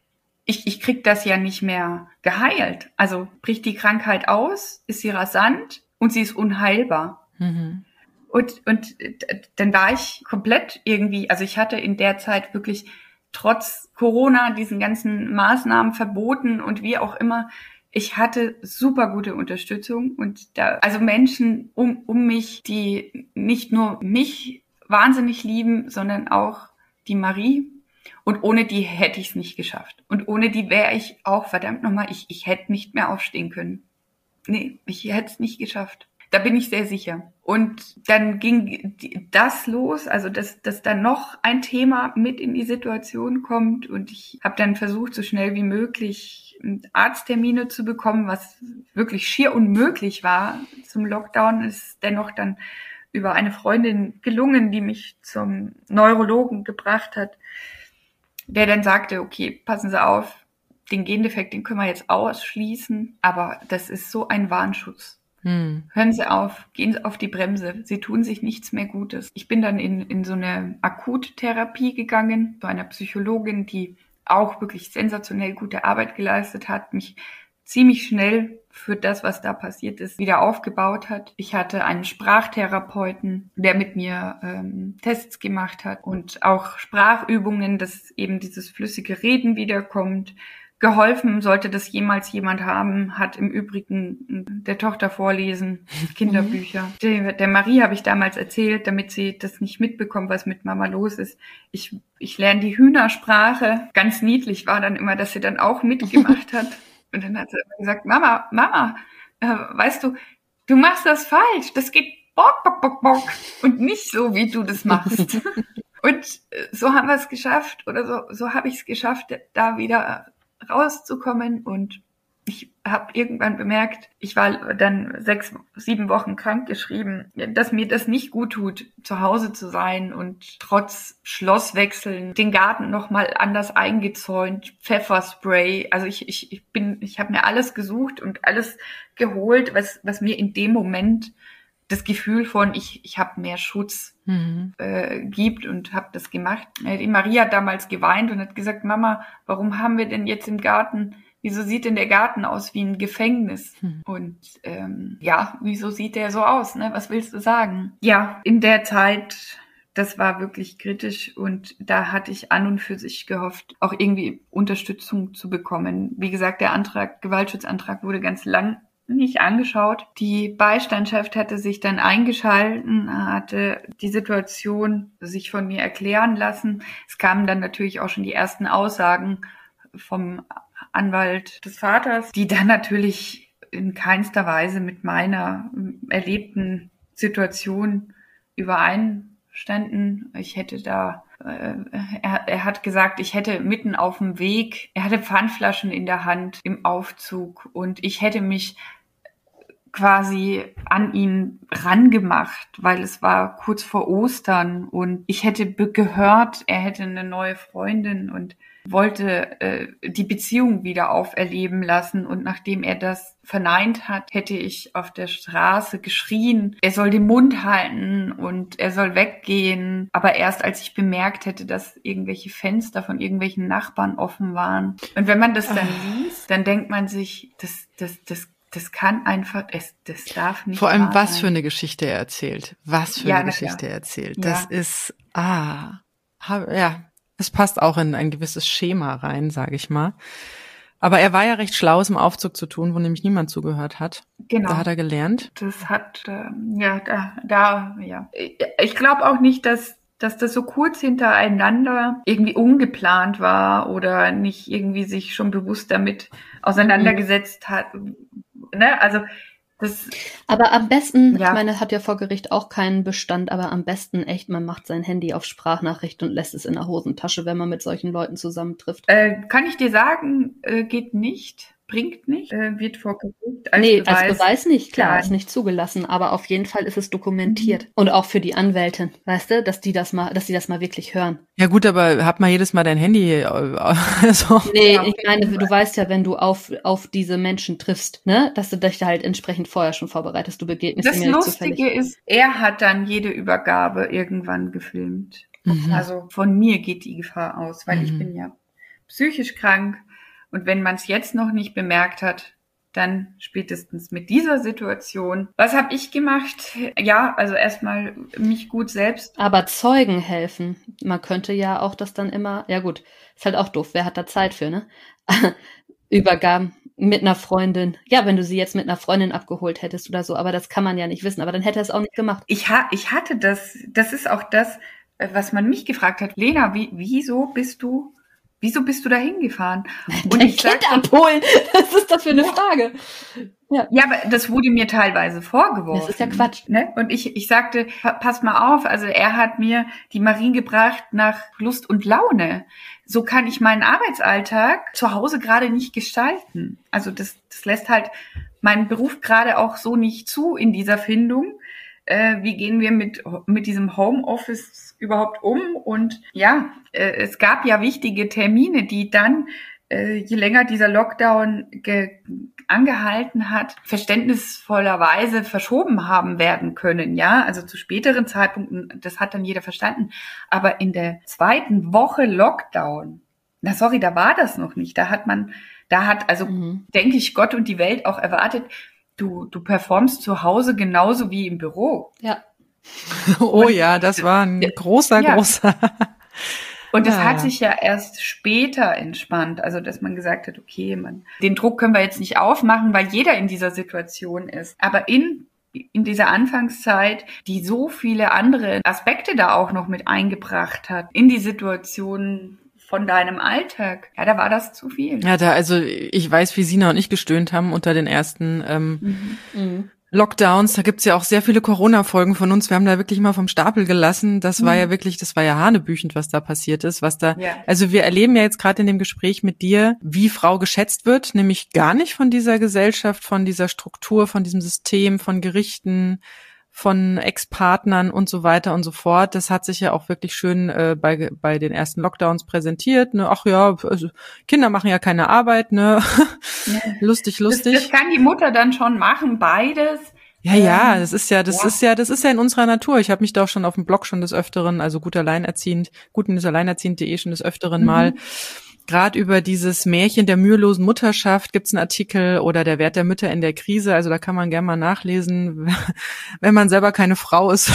D: ich krieg das ja nicht mehr geheilt. Also bricht die Krankheit aus, ist sie rasant und sie ist unheilbar. Und dann war ich komplett irgendwie, also ich hatte in der Zeit wirklich trotz Corona diesen ganzen Maßnahmen verboten und wie auch immer, ich hatte super gute Unterstützung und also Menschen um mich, die nicht nur mich wahnsinnig lieben, sondern auch die Marie. Und ohne die hätte ich es nicht geschafft. Und ohne die wäre ich auch, verdammt nochmal, ich hätte nicht mehr aufstehen können. Nee, ich hätte es nicht geschafft. Da bin ich sehr sicher. Und dann ging das los, also dass dann noch ein Thema mit in die Situation kommt. Und ich habe dann versucht, so schnell wie möglich Arzttermine zu bekommen, was wirklich schier unmöglich war. Zum Lockdown ist dennoch dann über eine Freundin gelungen, die mich zum Neurologen gebracht hat, der dann sagte, okay, passen Sie auf, den Gendefekt, den können wir jetzt ausschließen, aber das ist so ein Warnschutz. Hören Sie auf, gehen Sie auf die Bremse, Sie tun sich nichts mehr Gutes. Ich bin dann in so eine Akuttherapie gegangen, zu einer Psychologin, die auch wirklich sensationell gute Arbeit geleistet hat, mich ziemlich schnell für das, was da passiert ist, wieder aufgebaut hat. Ich hatte einen Sprachtherapeuten, der mit mir Tests gemacht hat und auch Sprachübungen, dass eben dieses flüssige Reden wiederkommt. Geholfen, sollte das jemals jemand haben, hat im Übrigen der Tochter vorlesen, Kinderbücher. Der Marie habe ich damals erzählt, damit sie das nicht mitbekommt, was mit Mama los ist. Ich lerne die Hühnersprache. Ganz niedlich war dann immer, dass sie dann auch mitgemacht hat. Und dann hat sie gesagt, Mama, weißt du, du machst das falsch. Das geht bock, bock, bock, bock. Und nicht so, wie du das machst. Und so haben wir es geschafft, oder so habe ich es geschafft, da wieder rauszukommen. Und Ich habe irgendwann bemerkt, ich war dann 6, 7 Wochen krankgeschrieben, dass mir das nicht gut tut, zu Hause zu sein und trotz Schlosswechseln den Garten nochmal anders eingezäunt, Pfefferspray. Also ich habe mir alles gesucht und alles geholt, was mir in dem Moment das Gefühl von ich habe mehr Schutz gibt, und habe das gemacht. Die Maria hat damals geweint und hat gesagt, Mama, warum haben wir denn jetzt im Garten, wieso sieht denn der Garten aus wie ein Gefängnis? Und wieso sieht der so aus? Ne? Was willst du sagen? Ja, in der Zeit, das war wirklich kritisch, und da hatte ich an und für sich gehofft, auch irgendwie Unterstützung zu bekommen. Wie gesagt, der Gewaltschutzantrag wurde ganz lang nicht angeschaut. Die Beistandschaft hatte sich dann eingeschalten, hatte die Situation sich von mir erklären lassen. Es kamen dann natürlich auch schon die ersten Aussagen vom Anwalt des Vaters, die dann natürlich in keinster Weise mit meiner erlebten Situation übereinstanden. Ich hätte da er hat gesagt, ich hätte mitten auf dem Weg, er hatte Pfandflaschen in der Hand im Aufzug, und ich hätte mich quasi an ihn rangemacht, weil es war kurz vor Ostern, und ich hätte gehört, er hätte eine neue Freundin und wollte die Beziehung wieder auferleben lassen. Und nachdem er das verneint hat, hätte ich auf der Straße geschrien, er soll den Mund halten und er soll weggehen. Aber erst als ich bemerkt hätte, dass irgendwelche Fenster von irgendwelchen Nachbarn offen waren. Und wenn man das dann liest, dann denkt man sich, das kann einfach, das darf nicht.
C: Vor allem,
D: wahr
C: was
D: sein.
C: für eine Geschichte er erzählt. Was für eine Geschichte er erzählt.
D: Ja.
C: Das ist, es passt auch in ein gewisses Schema rein, sage ich mal. Aber er war ja recht schlau, es im Aufzug zu tun, wo nämlich niemand zugehört hat.
D: Genau.
C: Da hat er gelernt.
D: Das hat, Ich glaube auch nicht, dass das so kurz hintereinander irgendwie ungeplant war oder nicht irgendwie sich schon bewusst damit auseinandergesetzt hat. Ne? Also das.
B: Aber am besten,
D: Ja.
B: ich meine, hat ja vor Gericht auch keinen Bestand, aber am besten echt, man macht sein Handy auf Sprachnachricht und lässt es in der Hosentasche, wenn man mit solchen Leuten zusammentrifft.
D: Kann ich dir sagen, geht nicht, bringt nicht, wird vor Gericht als Beweis.
B: Als Beweis nicht, klar,
D: Nein.
B: ist nicht zugelassen, aber auf jeden Fall ist es dokumentiert. Und auch für die Anwältin, weißt du, dass die das mal wirklich hören.
C: Ja gut, aber hab mal jedes Mal dein Handy. Also.
B: Nee,
D: Ja,
B: ich meine, du weißt ja, wenn du auf diese Menschen triffst, ne, dass du dich da halt entsprechend vorher schon vorbereitest, du begegnest
D: Das
B: ihm ja nicht zufällig.
D: Lustige ist, er hat dann jede Übergabe irgendwann gefilmt. Also von mir geht die Gefahr aus, weil ich bin ja psychisch krank, und wenn man es jetzt noch nicht bemerkt hat, dann spätestens mit dieser Situation. Was habe ich gemacht? Ja, also erstmal mich gut selbst.
B: Aber Zeugen helfen. Man könnte ja auch das dann immer, ja gut, ist halt auch doof, wer hat da Zeit für, ne? Übergaben mit einer Freundin. Ja, wenn du sie jetzt mit einer Freundin abgeholt hättest oder so, aber das kann man ja nicht wissen, aber dann hätte er es auch nicht gemacht.
D: Ich hatte das ist auch das, was man mich gefragt hat. Lena, wieso bist du da hingefahren? Und
B: Dein
D: ich
B: Kind
D: sagte,
B: abholen, was ist das für eine Frage? Ja.
D: Ja, aber das wurde mir teilweise vorgeworfen.
B: Das ist ja Quatsch.
D: Ne? Und ich sagte, pass mal auf, also er hat mir die Marien gebracht nach Lust und Laune. So kann ich meinen Arbeitsalltag zu Hause gerade nicht gestalten. Also das lässt halt meinen Beruf gerade auch so nicht zu in dieser Findung. Wie gehen wir mit diesem Homeoffice überhaupt um? Und ja, es gab ja wichtige Termine, die dann, je länger dieser Lockdown angehalten hat, verständnisvollerweise verschoben haben werden können, ja, also zu späteren Zeitpunkten, das hat dann jeder verstanden. Aber in der 2. Woche Lockdown, da war das noch nicht. Denke ich, Gott und die Welt auch erwartet, du performst zu Hause genauso wie im Büro.
B: Ja.
C: Oh ja, das war ein großer.
D: Und das hat sich ja erst später entspannt, also dass man gesagt hat, okay, den Druck können wir jetzt nicht aufmachen, weil jeder in dieser Situation ist. Aber in dieser Anfangszeit, die so viele andere Aspekte da auch noch mit eingebracht hat, in die Situation von deinem Alltag, ja, da war das zu viel.
C: Ja, ich weiß, wie Sina und ich gestöhnt haben unter den ersten Lockdowns, da gibt's ja auch sehr viele Corona-Folgen von uns. Wir haben da wirklich mal vom Stapel gelassen. Das war ja hanebüchend, was da passiert ist, also wir erleben ja jetzt gerade in dem Gespräch mit dir, wie Frau geschätzt wird, nämlich gar nicht von dieser Gesellschaft, von dieser Struktur, von diesem System, von Gerichten, von Ex-Partnern und so weiter und so fort. Das hat sich ja auch wirklich schön bei den ersten Lockdowns präsentiert. Ne? Ach ja, also Kinder machen ja keine Arbeit, ne? Lustig.
D: Das kann die Mutter dann schon machen, beides.
C: Ja, das ist ja in unserer Natur. Ich habe mich da auch schon auf dem Blog schon des Öfteren, also gutenerziehend.de schon des Öfteren mal, gerade über dieses Märchen der mühelosen Mutterschaft gibt's einen Artikel oder der Wert der Mütter in der Krise. Also da kann man gerne mal nachlesen, wenn man selber keine Frau ist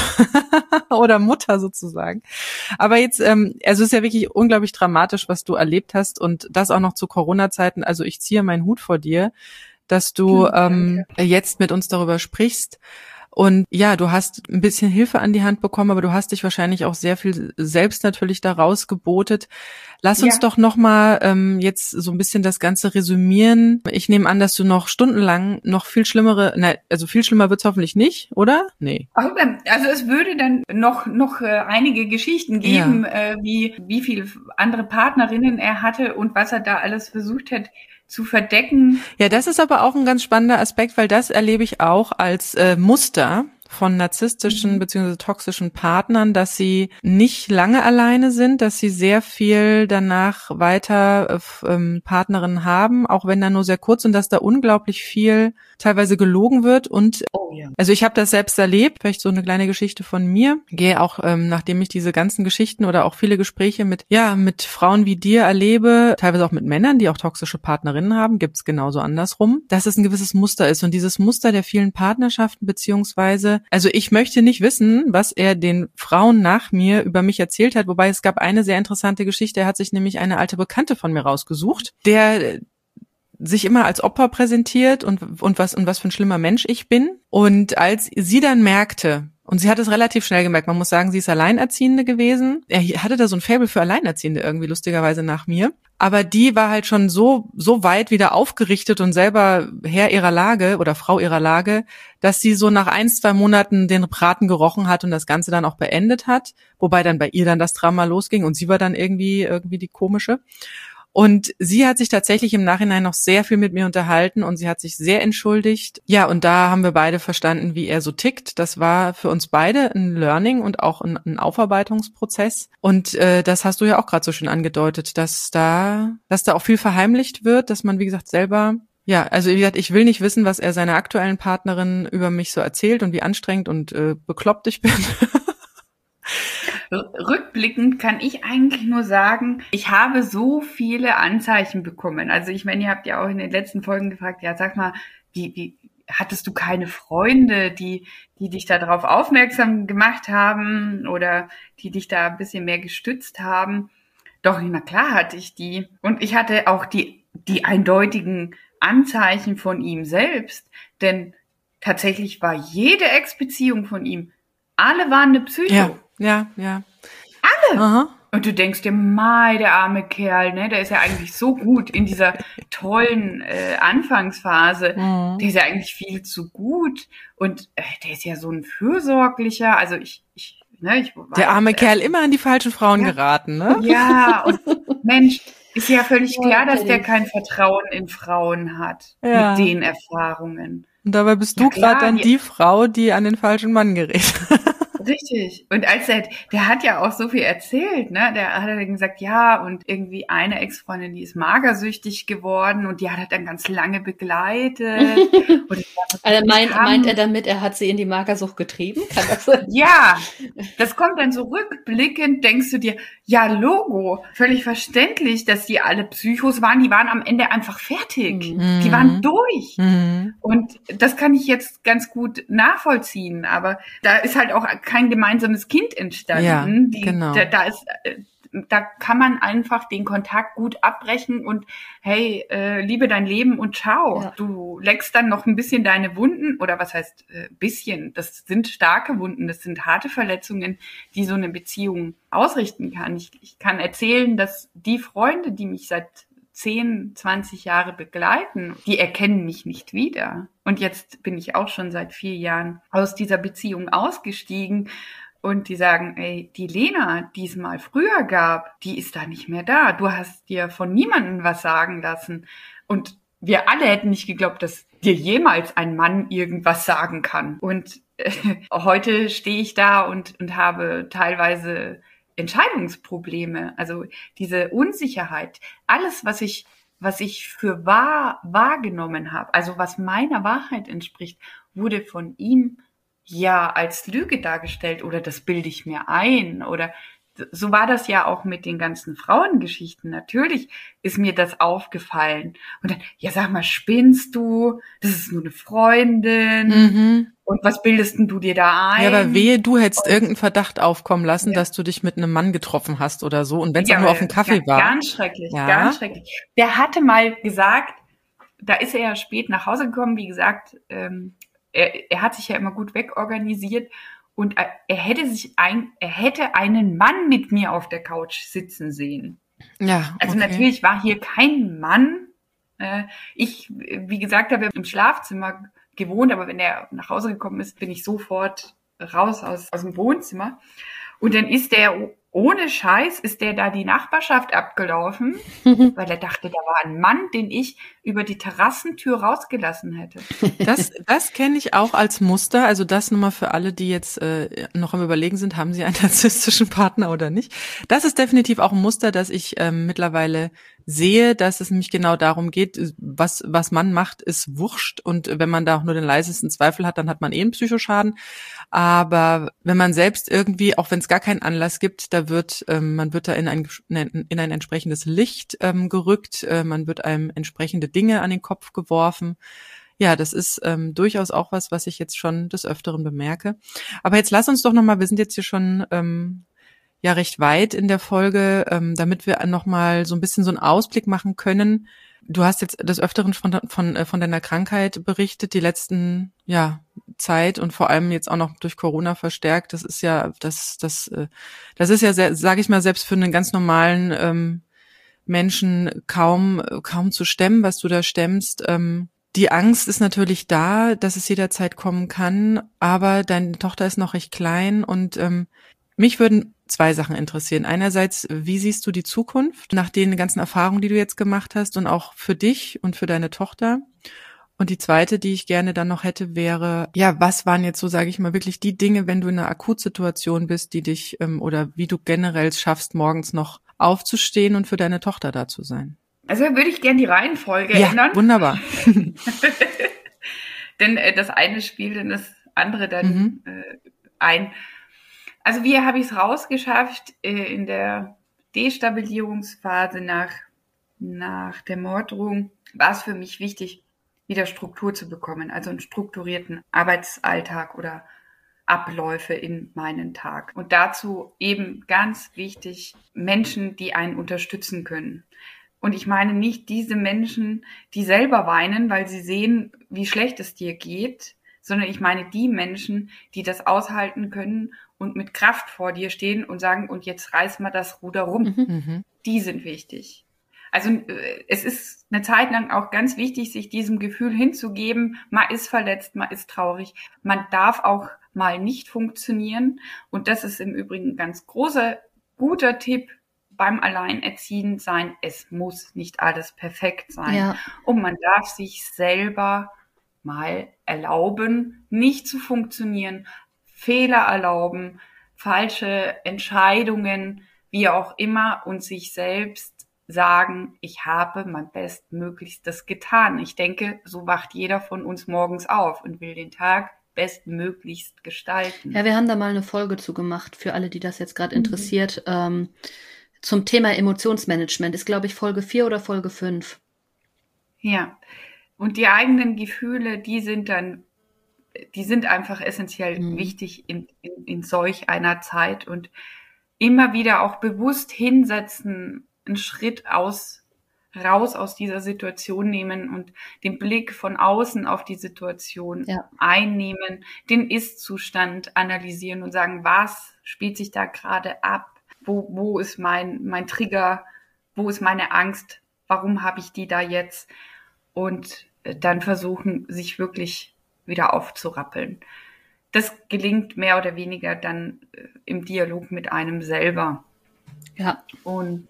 C: oder Mutter sozusagen. Aber jetzt, also es ist ja wirklich unglaublich dramatisch, was du erlebt hast und das auch noch zu Corona-Zeiten. Also ich ziehe meinen Hut vor dir, dass du jetzt mit uns darüber sprichst. Und ja, du hast ein bisschen Hilfe an die Hand bekommen, aber du hast dich wahrscheinlich auch sehr viel selbst natürlich da rausgebotet. Lass uns doch nochmal jetzt so ein bisschen das Ganze resümieren. Ich nehme an, dass du noch stundenlang noch viel schlimmer wird's hoffentlich nicht, oder? Nee.
D: Also es würde dann noch einige Geschichten geben, wie viele andere Partnerinnen er hatte und was er da alles versucht hat zu verdecken.
C: Ja, das ist aber auch ein ganz spannender Aspekt, weil das erlebe ich auch als Muster von narzisstischen bzw. toxischen Partnern, dass sie nicht lange alleine sind, dass sie sehr viel danach weiter Partnerinnen haben, auch wenn da nur sehr kurz und dass da unglaublich viel teilweise gelogen wird und also ich habe das selbst erlebt, vielleicht so eine kleine Geschichte von mir, gehe auch, nachdem ich diese ganzen Geschichten oder auch viele Gespräche mit Frauen wie dir erlebe, teilweise auch mit Männern, die auch toxische Partnerinnen haben, gibt's genauso andersrum, dass es ein gewisses Muster ist und dieses Muster der vielen Partnerschaften beziehungsweise, also ich möchte nicht wissen, was er den Frauen nach mir über mich erzählt hat, wobei es gab eine sehr interessante Geschichte, er hat sich nämlich eine alte Bekannte von mir rausgesucht, der sich immer als Opfer präsentiert und was für ein schlimmer Mensch ich bin. Und als sie dann merkte, und sie hat es relativ schnell gemerkt, man muss sagen, sie ist Alleinerziehende gewesen. Er hatte da so ein Faible für Alleinerziehende irgendwie, lustigerweise nach mir. Aber die war halt schon so weit wieder aufgerichtet und selber Herr ihrer Lage oder Frau ihrer Lage, dass sie so nach 1-2 Monaten den Braten gerochen hat und das Ganze dann auch beendet hat. Wobei dann bei ihr dann das Drama losging und sie war dann irgendwie die Komische. Und sie hat sich tatsächlich im Nachhinein noch sehr viel mit mir unterhalten und sie hat sich sehr entschuldigt. Ja, und da haben wir beide verstanden, wie er so tickt. Das war für uns beide ein Learning und auch ein Aufarbeitungsprozess. Und das hast du ja auch gerade so schön angedeutet, dass da auch viel verheimlicht wird, dass man, wie gesagt, selber... Ja, also wie gesagt, ich will nicht wissen, was er seiner aktuellen Partnerin über mich so erzählt und wie anstrengend und bekloppt ich bin.
D: Rückblickend kann ich eigentlich nur sagen, ich habe so viele Anzeichen bekommen. Also ich meine, ihr habt ja auch in den letzten Folgen gefragt, ja, sag mal, wie hattest du keine Freunde, die dich da drauf aufmerksam gemacht haben oder die dich da ein bisschen mehr gestützt haben? Doch, na klar hatte ich die. Und ich hatte auch die eindeutigen Anzeichen von ihm selbst. Denn tatsächlich war jede Ex-Beziehung von ihm, alle waren eine Psycho.
C: Ja.
D: Alle. Aha. Und du denkst dir, der arme Kerl, ne, der ist ja eigentlich so gut in dieser tollen Anfangsphase. Mhm. Der ist ja eigentlich viel zu gut. Und der ist ja so ein fürsorglicher, also ich weiß,
C: der arme Kerl immer an die falschen Frauen geraten, ne?
D: Ja, und Mensch, ist ja völlig klar, dass der kein Vertrauen in Frauen hat mit den Erfahrungen.
C: Und dabei bist du gerade dann die Frau, die an den falschen Mann gerät.
D: Richtig. Und der hat ja auch so viel erzählt, ne? Der hat dann gesagt, ja, und irgendwie eine Ex-Freundin, die ist magersüchtig geworden und die hat er dann ganz lange begleitet. Und
B: also meint er damit, er hat sie in die Magersucht getrieben? Kann das sein?
D: Ja, das kommt dann so rückblickend, denkst du dir, ja, Logo, völlig verständlich, dass die alle Psychos waren, die waren am Ende einfach fertig. Mhm. Die waren durch. Mhm. Und das kann ich jetzt ganz gut nachvollziehen, aber da ist halt auch kein gemeinsames Kind entstanden. Ja, genau. Da kann man einfach den Kontakt gut abbrechen und hey, liebe dein Leben und ciao. Ja. Du leckst dann noch ein bisschen deine Wunden oder was heißt bisschen? Das sind starke Wunden, das sind harte Verletzungen, die so eine Beziehung ausrichten kann. Ich kann erzählen, dass die Freunde, die mich seit 10, 20 Jahre begleiten, die erkennen mich nicht wieder. Und jetzt bin ich auch schon seit 4 Jahren aus dieser Beziehung ausgestiegen und die sagen, ey, die Lena, die es mal früher gab, die ist da nicht mehr da. Du hast dir von niemandem was sagen lassen. Und wir alle hätten nicht geglaubt, dass dir jemals ein Mann irgendwas sagen kann. Und heute stehe ich da und habe teilweise Entscheidungsprobleme, also diese Unsicherheit, alles, was ich für wahr wahrgenommen habe, also was meiner Wahrheit entspricht, wurde von ihm ja als Lüge dargestellt oder das bilde ich mir ein oder so war das ja auch mit den ganzen Frauengeschichten. Natürlich ist mir das aufgefallen. Und dann, ja, sag mal, spinnst du? Das ist nur eine Freundin.
C: Mhm.
D: Und was bildest denn du dir da ein?
C: Ja, aber wehe, du hättest irgendeinen Verdacht aufkommen lassen, dass du dich mit einem Mann getroffen hast oder so. Und wenn es auch nur auf dem Kaffee war.
D: Ganz schrecklich, ganz schrecklich. Der hatte mal gesagt, da ist er ja spät nach Hause gekommen, wie gesagt, er hat sich ja immer gut wegorganisiert. Und er hätte einen Mann mit mir auf der Couch sitzen sehen.
C: Ja. Okay.
D: Also natürlich war hier kein Mann. Ich, wie gesagt, habe im Schlafzimmer gewohnt, aber wenn er nach Hause gekommen ist, bin ich sofort raus aus dem Wohnzimmer. Und dann ist der, ohne Scheiß, ist der da die Nachbarschaft abgelaufen, weil er dachte, da war ein Mann, den ich über die Terrassentür rausgelassen hätte.
C: Das kenne ich auch als Muster. Also das nochmal für alle, die jetzt noch am Überlegen sind, haben sie einen narzisstischen Partner oder nicht. Das ist definitiv auch ein Muster, das ich mittlerweile sehe, dass es nämlich genau darum geht, was man macht, ist wurscht. Und wenn man da auch nur den leisesten Zweifel hat, dann hat man einen Psychoschaden. Aber wenn man selbst irgendwie, auch wenn es gar keinen Anlass gibt, man wird da in ein entsprechendes Licht gerückt, man wird einem entsprechende Dinge an den Kopf geworfen. Ja, das ist durchaus auch was ich jetzt schon des Öfteren bemerke. Aber jetzt lass uns doch nochmal, wir sind jetzt hier schon ja recht weit in der Folge, damit wir nochmal so ein bisschen so einen Ausblick machen können. Du hast jetzt des Öfteren von deiner Krankheit berichtet, die letzten Zeit und vor allem jetzt auch noch durch Corona verstärkt. Das ist ja das ist ja, sage ich mal, selbst für einen ganz normalen Menschen kaum zu stemmen, was du da stemmst. Die Angst ist natürlich da, dass es jederzeit kommen kann, aber deine Tochter ist noch recht klein und mich würden 2 Sachen interessieren. Einerseits, wie siehst du die Zukunft nach den ganzen Erfahrungen, die du jetzt gemacht hast und auch für dich und für deine Tochter? Und die zweite, die ich gerne dann noch hätte, wäre, ja, was waren jetzt so, sage ich mal, wirklich die Dinge, wenn du in einer Akutsituation bist, die dich oder wie du generell schaffst, morgens noch aufzustehen und für deine Tochter da zu sein?
D: Also würde ich gerne die Reihenfolge ändern.
C: Ja, wunderbar.
D: Denn das eine spielt in das andere dann ein. Also wie habe ich es rausgeschafft in der Destabilisierungsphase nach der Morddrohung, war es für mich wichtig, wieder Struktur zu bekommen, also einen strukturierten Arbeitsalltag oder Abläufe in meinen Tag. Und dazu eben ganz wichtig, Menschen, die einen unterstützen können. Und ich meine nicht diese Menschen, die selber weinen, weil sie sehen, wie schlecht es dir geht, sondern ich meine die Menschen, die das aushalten können und mit Kraft vor dir stehen und sagen, und jetzt reiß mal das Ruder rum.
C: Mhm.
D: Die sind wichtig. Also es ist eine Zeit lang auch ganz wichtig, sich diesem Gefühl hinzugeben, man ist verletzt, man ist traurig, man darf auch mal nicht funktionieren. Und das ist im Übrigen ein ganz großer, guter Tipp beim Alleinerziehen sein. Es muss nicht alles perfekt sein.
B: Ja.
D: Und man darf sich selber mal erlauben, nicht zu funktionieren, Fehler erlauben, falsche Entscheidungen, wie auch immer, und sich selbst sagen, ich habe mein Bestmöglichstes getan. Ich denke, so wacht jeder von uns morgens auf und will den Tag bestmöglichst gestalten.
B: Ja, wir haben da mal eine Folge zu gemacht, für alle, die das jetzt gerade interessiert, zum Thema Emotionsmanagement. Ist, glaube ich, Folge 4 oder Folge 5.
D: Ja, und die eigenen Gefühle, die sind einfach essentiell wichtig in solch einer Zeit, und immer wieder auch bewusst hinsetzen, einen Schritt raus aus dieser Situation nehmen und den Blick von außen auf die Situation einnehmen, den Ist-Zustand analysieren und sagen, was spielt sich da gerade ab? Wo ist mein Trigger? Wo ist meine Angst? warum habe ich die da jetzt? Und dann versuchen, sich wirklich wieder aufzurappeln. Das gelingt mehr oder weniger dann im Dialog mit einem selber.
B: Ja.
D: Und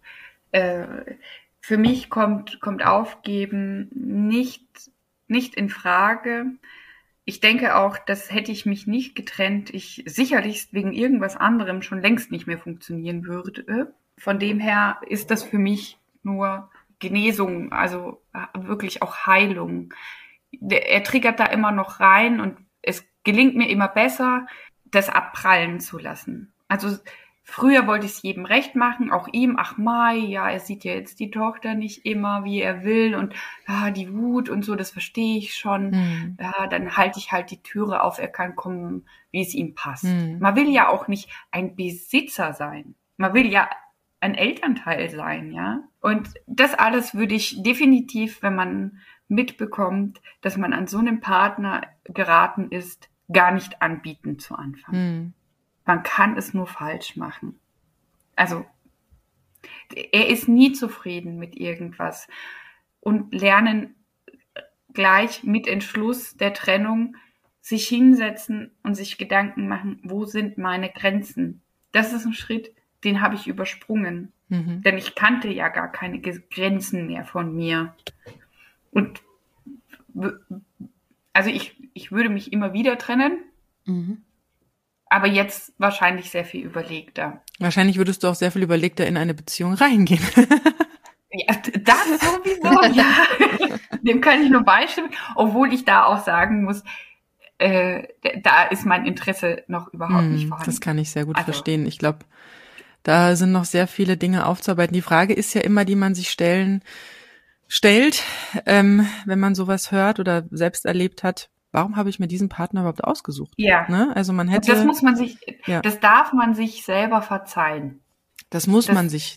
D: für mich kommt Aufgeben nicht in Frage. Ich denke auch, das hätte ich mich nicht getrennt, ich sicherlich wegen irgendwas anderem schon längst nicht mehr funktionieren würde. Von dem her ist das für mich nur Genesung, also wirklich auch Heilung. Er triggert da immer noch rein und es gelingt mir immer besser, das abprallen zu lassen. Also früher wollte ich es jedem recht machen, auch ihm, ach Mai, ja, er sieht ja jetzt die Tochter nicht immer, wie er will und die Wut und so, das verstehe ich schon. Ja, dann halte ich halt die Türe auf, er kann kommen, wie es ihm passt. Man will ja auch nicht ein Besitzer sein. Man will ja ein Elternteil sein, ja. Und das alles würde ich definitiv, wenn man mitbekommt, dass man an so einen Partner geraten ist, gar nicht anbieten zu Anfang. Man kann es nur falsch machen. Also, er ist nie zufrieden mit irgendwas. Und lernen gleich mit Entschluss der Trennung sich hinsetzen und sich Gedanken machen, wo sind meine Grenzen? Das ist ein Schritt, den habe ich übersprungen. Denn ich kannte ja gar keine Grenzen mehr von mir. Und also ich würde mich immer wieder trennen, aber jetzt wahrscheinlich sehr viel überlegter.
C: Wahrscheinlich würdest du auch sehr viel überlegter in eine Beziehung reingehen.
D: Ja, das sowieso, ja. Dem kann ich nur beistimmen, obwohl ich da auch sagen muss, da ist mein Interesse noch überhaupt nicht vorhanden.
C: Das kann ich sehr gut verstehen. Ich glaube, da sind noch sehr viele Dinge aufzuarbeiten. Die Frage ist ja immer, die man sich stellt, wenn man sowas hört oder selbst erlebt hat. Warum habe ich mir diesen Partner überhaupt ausgesucht?
D: Ja.
C: Ne? Also man hätte.
D: Und das darf man sich selber verzeihen.
C: Das ist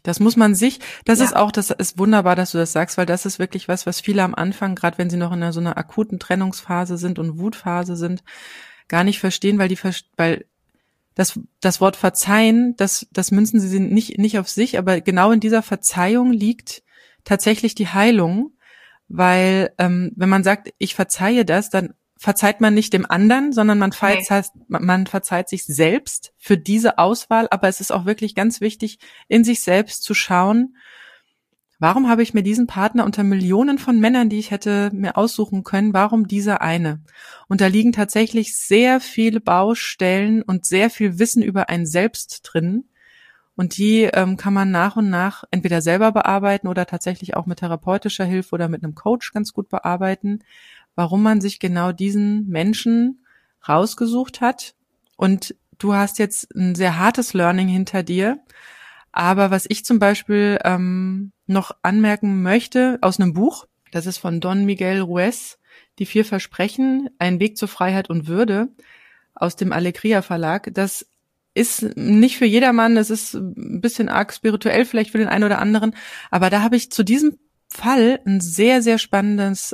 C: wunderbar, dass du das sagst, weil das ist wirklich was viele am Anfang, gerade wenn sie noch in so einer akuten Trennungsphase sind und Wutphase sind, gar nicht verstehen, weil das Wort verzeihen, das münzen sie nicht auf sich, aber genau in dieser Verzeihung liegt tatsächlich die Heilung, weil wenn man sagt, ich verzeihe das, dann verzeiht man nicht dem anderen, sondern man verzeiht sich selbst für diese Auswahl, aber es ist auch wirklich ganz wichtig, in sich selbst zu schauen, warum habe ich mir diesen Partner unter Millionen von Männern, die ich hätte mir aussuchen können, warum dieser eine? Und da liegen tatsächlich sehr viele Baustellen und sehr viel Wissen über einen selbst drin. Und die kann man nach und nach entweder selber bearbeiten oder tatsächlich auch mit therapeutischer Hilfe oder mit einem Coach ganz gut bearbeiten, warum man sich genau diesen Menschen rausgesucht hat. Und du hast jetzt ein sehr hartes Learning hinter dir. Aber was ich zum Beispiel noch anmerken möchte aus einem Buch, das ist von Don Miguel Ruiz, Die 4 Versprechen, ein Weg zur Freiheit und Würde, aus dem Alegria Verlag. Das ist nicht für jedermann, es ist ein bisschen arg spirituell vielleicht für den einen oder anderen, aber da habe ich zu diesem Fall ein sehr, sehr spannendes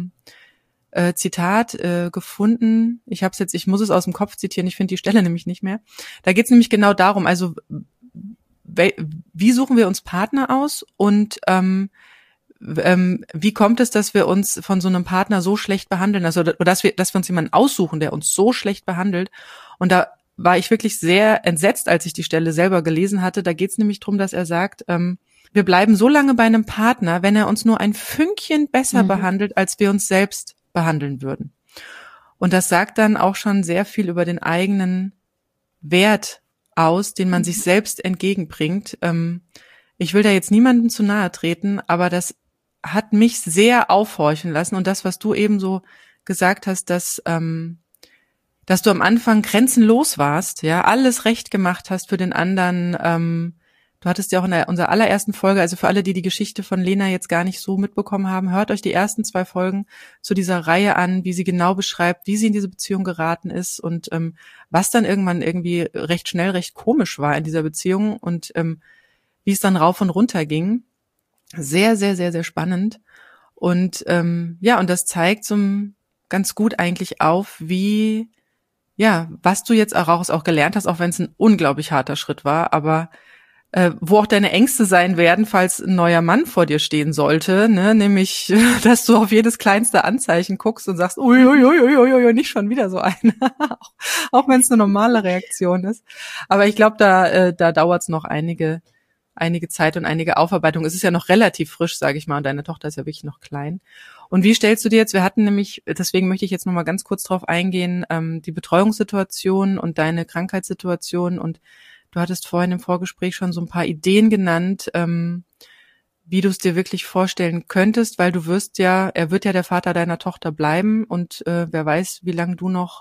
C: Zitat gefunden. Ich muss es aus dem Kopf zitieren, ich finde die Stelle nämlich nicht mehr. Da geht es nämlich genau darum, also wie suchen wir uns Partner aus und wie kommt es, dass wir uns von so einem Partner so schlecht behandeln, also dass wir uns jemanden aussuchen, der uns so schlecht behandelt. Und da war ich wirklich sehr entsetzt, als ich die Stelle selber gelesen hatte. Da geht es nämlich darum, dass er sagt, wir bleiben so lange bei einem Partner, wenn er uns nur ein Fünkchen besser behandelt, als wir uns selbst behandeln würden. Und das sagt dann auch schon sehr viel über den eigenen Wert aus, den man sich selbst entgegenbringt. Ich will da jetzt niemandem zu nahe treten, aber das hat mich sehr aufhorchen lassen. Und das, was du eben so gesagt hast, dass du am Anfang grenzenlos warst, ja, alles recht gemacht hast für den anderen. Du hattest ja auch in unserer allerersten Folge, also für alle, die die Geschichte von Lena jetzt gar nicht so mitbekommen haben, hört euch die ersten 2 Folgen zu dieser Reihe an, wie sie genau beschreibt, wie sie in diese Beziehung geraten ist und was dann irgendwann irgendwie recht schnell, recht komisch war in dieser Beziehung und wie es dann rauf und runter ging. Sehr, sehr, sehr, sehr spannend. Und und das zeigt so ganz gut eigentlich auf, was du jetzt auch gelernt hast, auch wenn es ein unglaublich harter Schritt war, aber wo auch deine Ängste sein werden, falls ein neuer Mann vor dir stehen sollte, ne? Nämlich, dass du auf jedes kleinste Anzeichen guckst und sagst, ui, nicht schon wieder so eine, auch wenn es eine normale Reaktion ist. Aber ich glaube, da dauert es noch einige Zeit und einige Aufarbeitung. Es ist ja noch relativ frisch, sage ich mal, und deine Tochter ist ja wirklich noch klein. Und wie stellst du dir jetzt, wir hatten nämlich, deswegen möchte ich jetzt nochmal ganz kurz drauf eingehen, die Betreuungssituation und deine Krankheitssituation, und du hattest vorhin im Vorgespräch schon so ein paar Ideen genannt, wie du es dir wirklich vorstellen könntest, weil er wird ja der Vater deiner Tochter bleiben, und wer weiß, wie lange du noch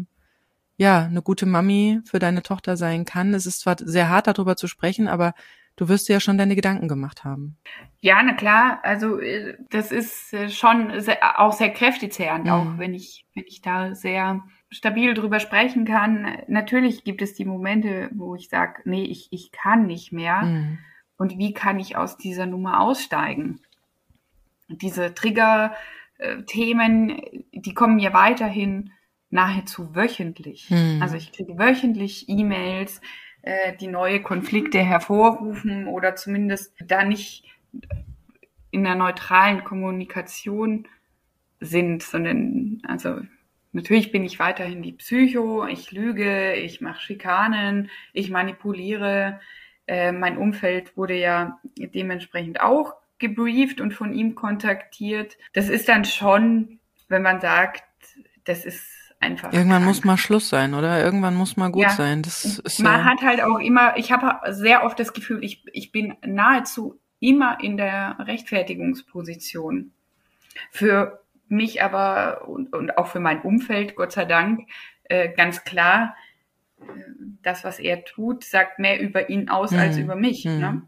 C: eine gute Mami für deine Tochter sein kann. Es ist zwar sehr hart, darüber zu sprechen, aber du wirst dir ja schon deine Gedanken gemacht haben.
D: Ja, na klar, also das ist schon auch sehr kräftezehrend, auch wenn ich da sehr stabil drüber sprechen kann. Natürlich gibt es die Momente, wo ich sage, nee, ich kann nicht mehr. Und wie kann ich aus dieser Nummer aussteigen? Diese Trigger-Themen, die kommen mir weiterhin nahezu wöchentlich. Also ich kriege wöchentlich E-Mails, die neue Konflikte hervorrufen oder zumindest da nicht in einer neutralen Kommunikation sind, sondern also natürlich bin ich weiterhin die Psycho, ich lüge, ich mache Schikanen, ich manipuliere. Mein Umfeld wurde ja dementsprechend auch gebrieft und von ihm kontaktiert. Das ist dann schon, wenn man sagt, das ist einfach
C: irgendwann
D: krank.
C: Muss mal Schluss sein, oder? Irgendwann muss mal gut sein. Das ist
D: man hat halt auch immer, ich habe sehr oft das Gefühl, ich bin nahezu immer in der Rechtfertigungsposition. Für mich aber und auch für mein Umfeld, Gott sei Dank, ganz klar, das, was er tut, sagt mehr über ihn aus als über mich. Ne?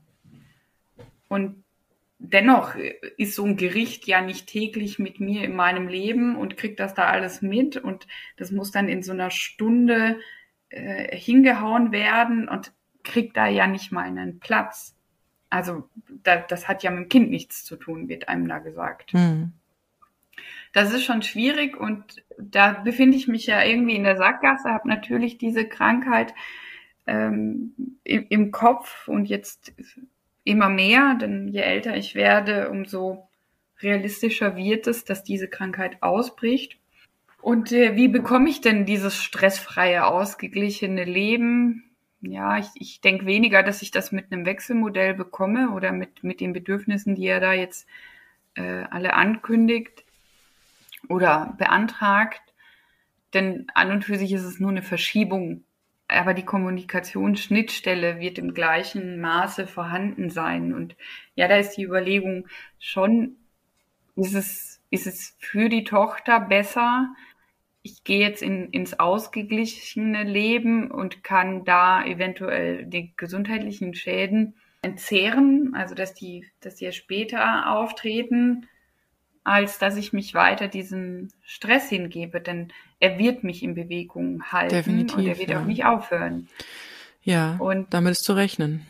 D: Und dennoch ist so ein Gericht ja nicht täglich mit mir in meinem Leben und kriegt das da alles mit, und das muss dann in so einer Stunde hingehauen werden und kriegt da ja nicht mal einen Platz. Also das hat ja mit dem Kind nichts zu tun, wird einem da gesagt. Das ist schon schwierig, und da befinde ich mich ja irgendwie in der Sackgasse, habe natürlich diese Krankheit im Kopf und jetzt immer mehr, denn je älter ich werde, umso realistischer wird es, dass diese Krankheit ausbricht. Und wie bekomme ich denn dieses stressfreie, ausgeglichene Leben? Ja, ich denke weniger, dass ich das mit einem Wechselmodell bekomme oder mit den Bedürfnissen, die er da jetzt alle ankündigt oder beantragt. Denn an und für sich ist es nur eine Verschiebung. Aber die Kommunikationsschnittstelle wird im gleichen Maße vorhanden sein. Und ja, da ist die Überlegung schon, ist es für die Tochter besser, ich gehe jetzt ins ausgeglichene Leben und kann da eventuell die gesundheitlichen Schäden entzehren, also dass die ja später auftreten, als dass ich mich weiter diesem Stress hingebe, denn er wird mich in Bewegung halten.
C: Definitiv,
D: und er wird auch nicht aufhören.
C: Ja, und damit ist zu rechnen.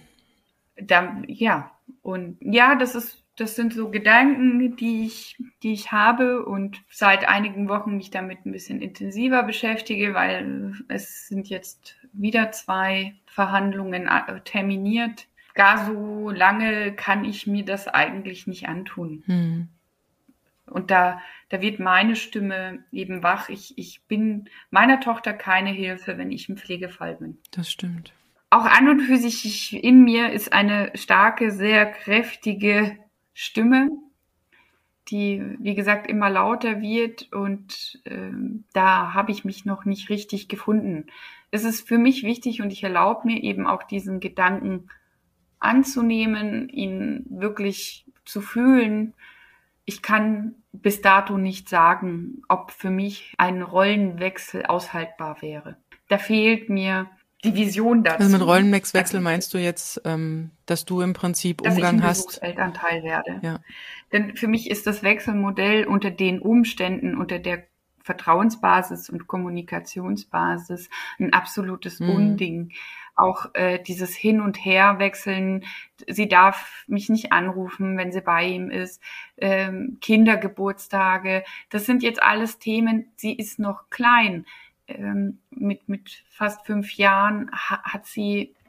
C: Das sind so Gedanken, die ich habe und seit einigen Wochen mich damit ein bisschen intensiver beschäftige, weil es sind jetzt wieder 2 Verhandlungen terminiert. Gar so lange kann ich mir das eigentlich nicht antun. Und da wird meine Stimme eben wach. Ich bin meiner Tochter keine Hilfe, wenn ich im Pflegefall bin. Das stimmt.
D: Auch an und für sich in mir ist eine starke, sehr kräftige Stimme, die, wie gesagt, immer lauter wird, und da habe ich mich noch nicht richtig gefunden. Es ist für mich wichtig, und ich erlaube mir eben auch diesen Gedanken anzunehmen, ihn wirklich zu fühlen. Ich kann bis dato nicht sagen, ob für mich ein Rollenwechsel aushaltbar wäre. Da fehlt mir die Vision dazu.
C: Also mit Rollenwechsel meinst du jetzt, dass du im Prinzip Umgang hast?
D: Dass ich ein Besuchselternteil werde.
C: Ja.
D: Denn für mich ist das Wechselmodell unter den Umständen, unter der Vertrauensbasis und Kommunikationsbasis ein absolutes Unding. Auch dieses Hin- und Herwechseln, sie darf mich nicht anrufen, wenn sie bei ihm ist, Kindergeburtstage, das sind jetzt alles Themen, sie ist noch klein. Mit fast 5 Jahren hat sie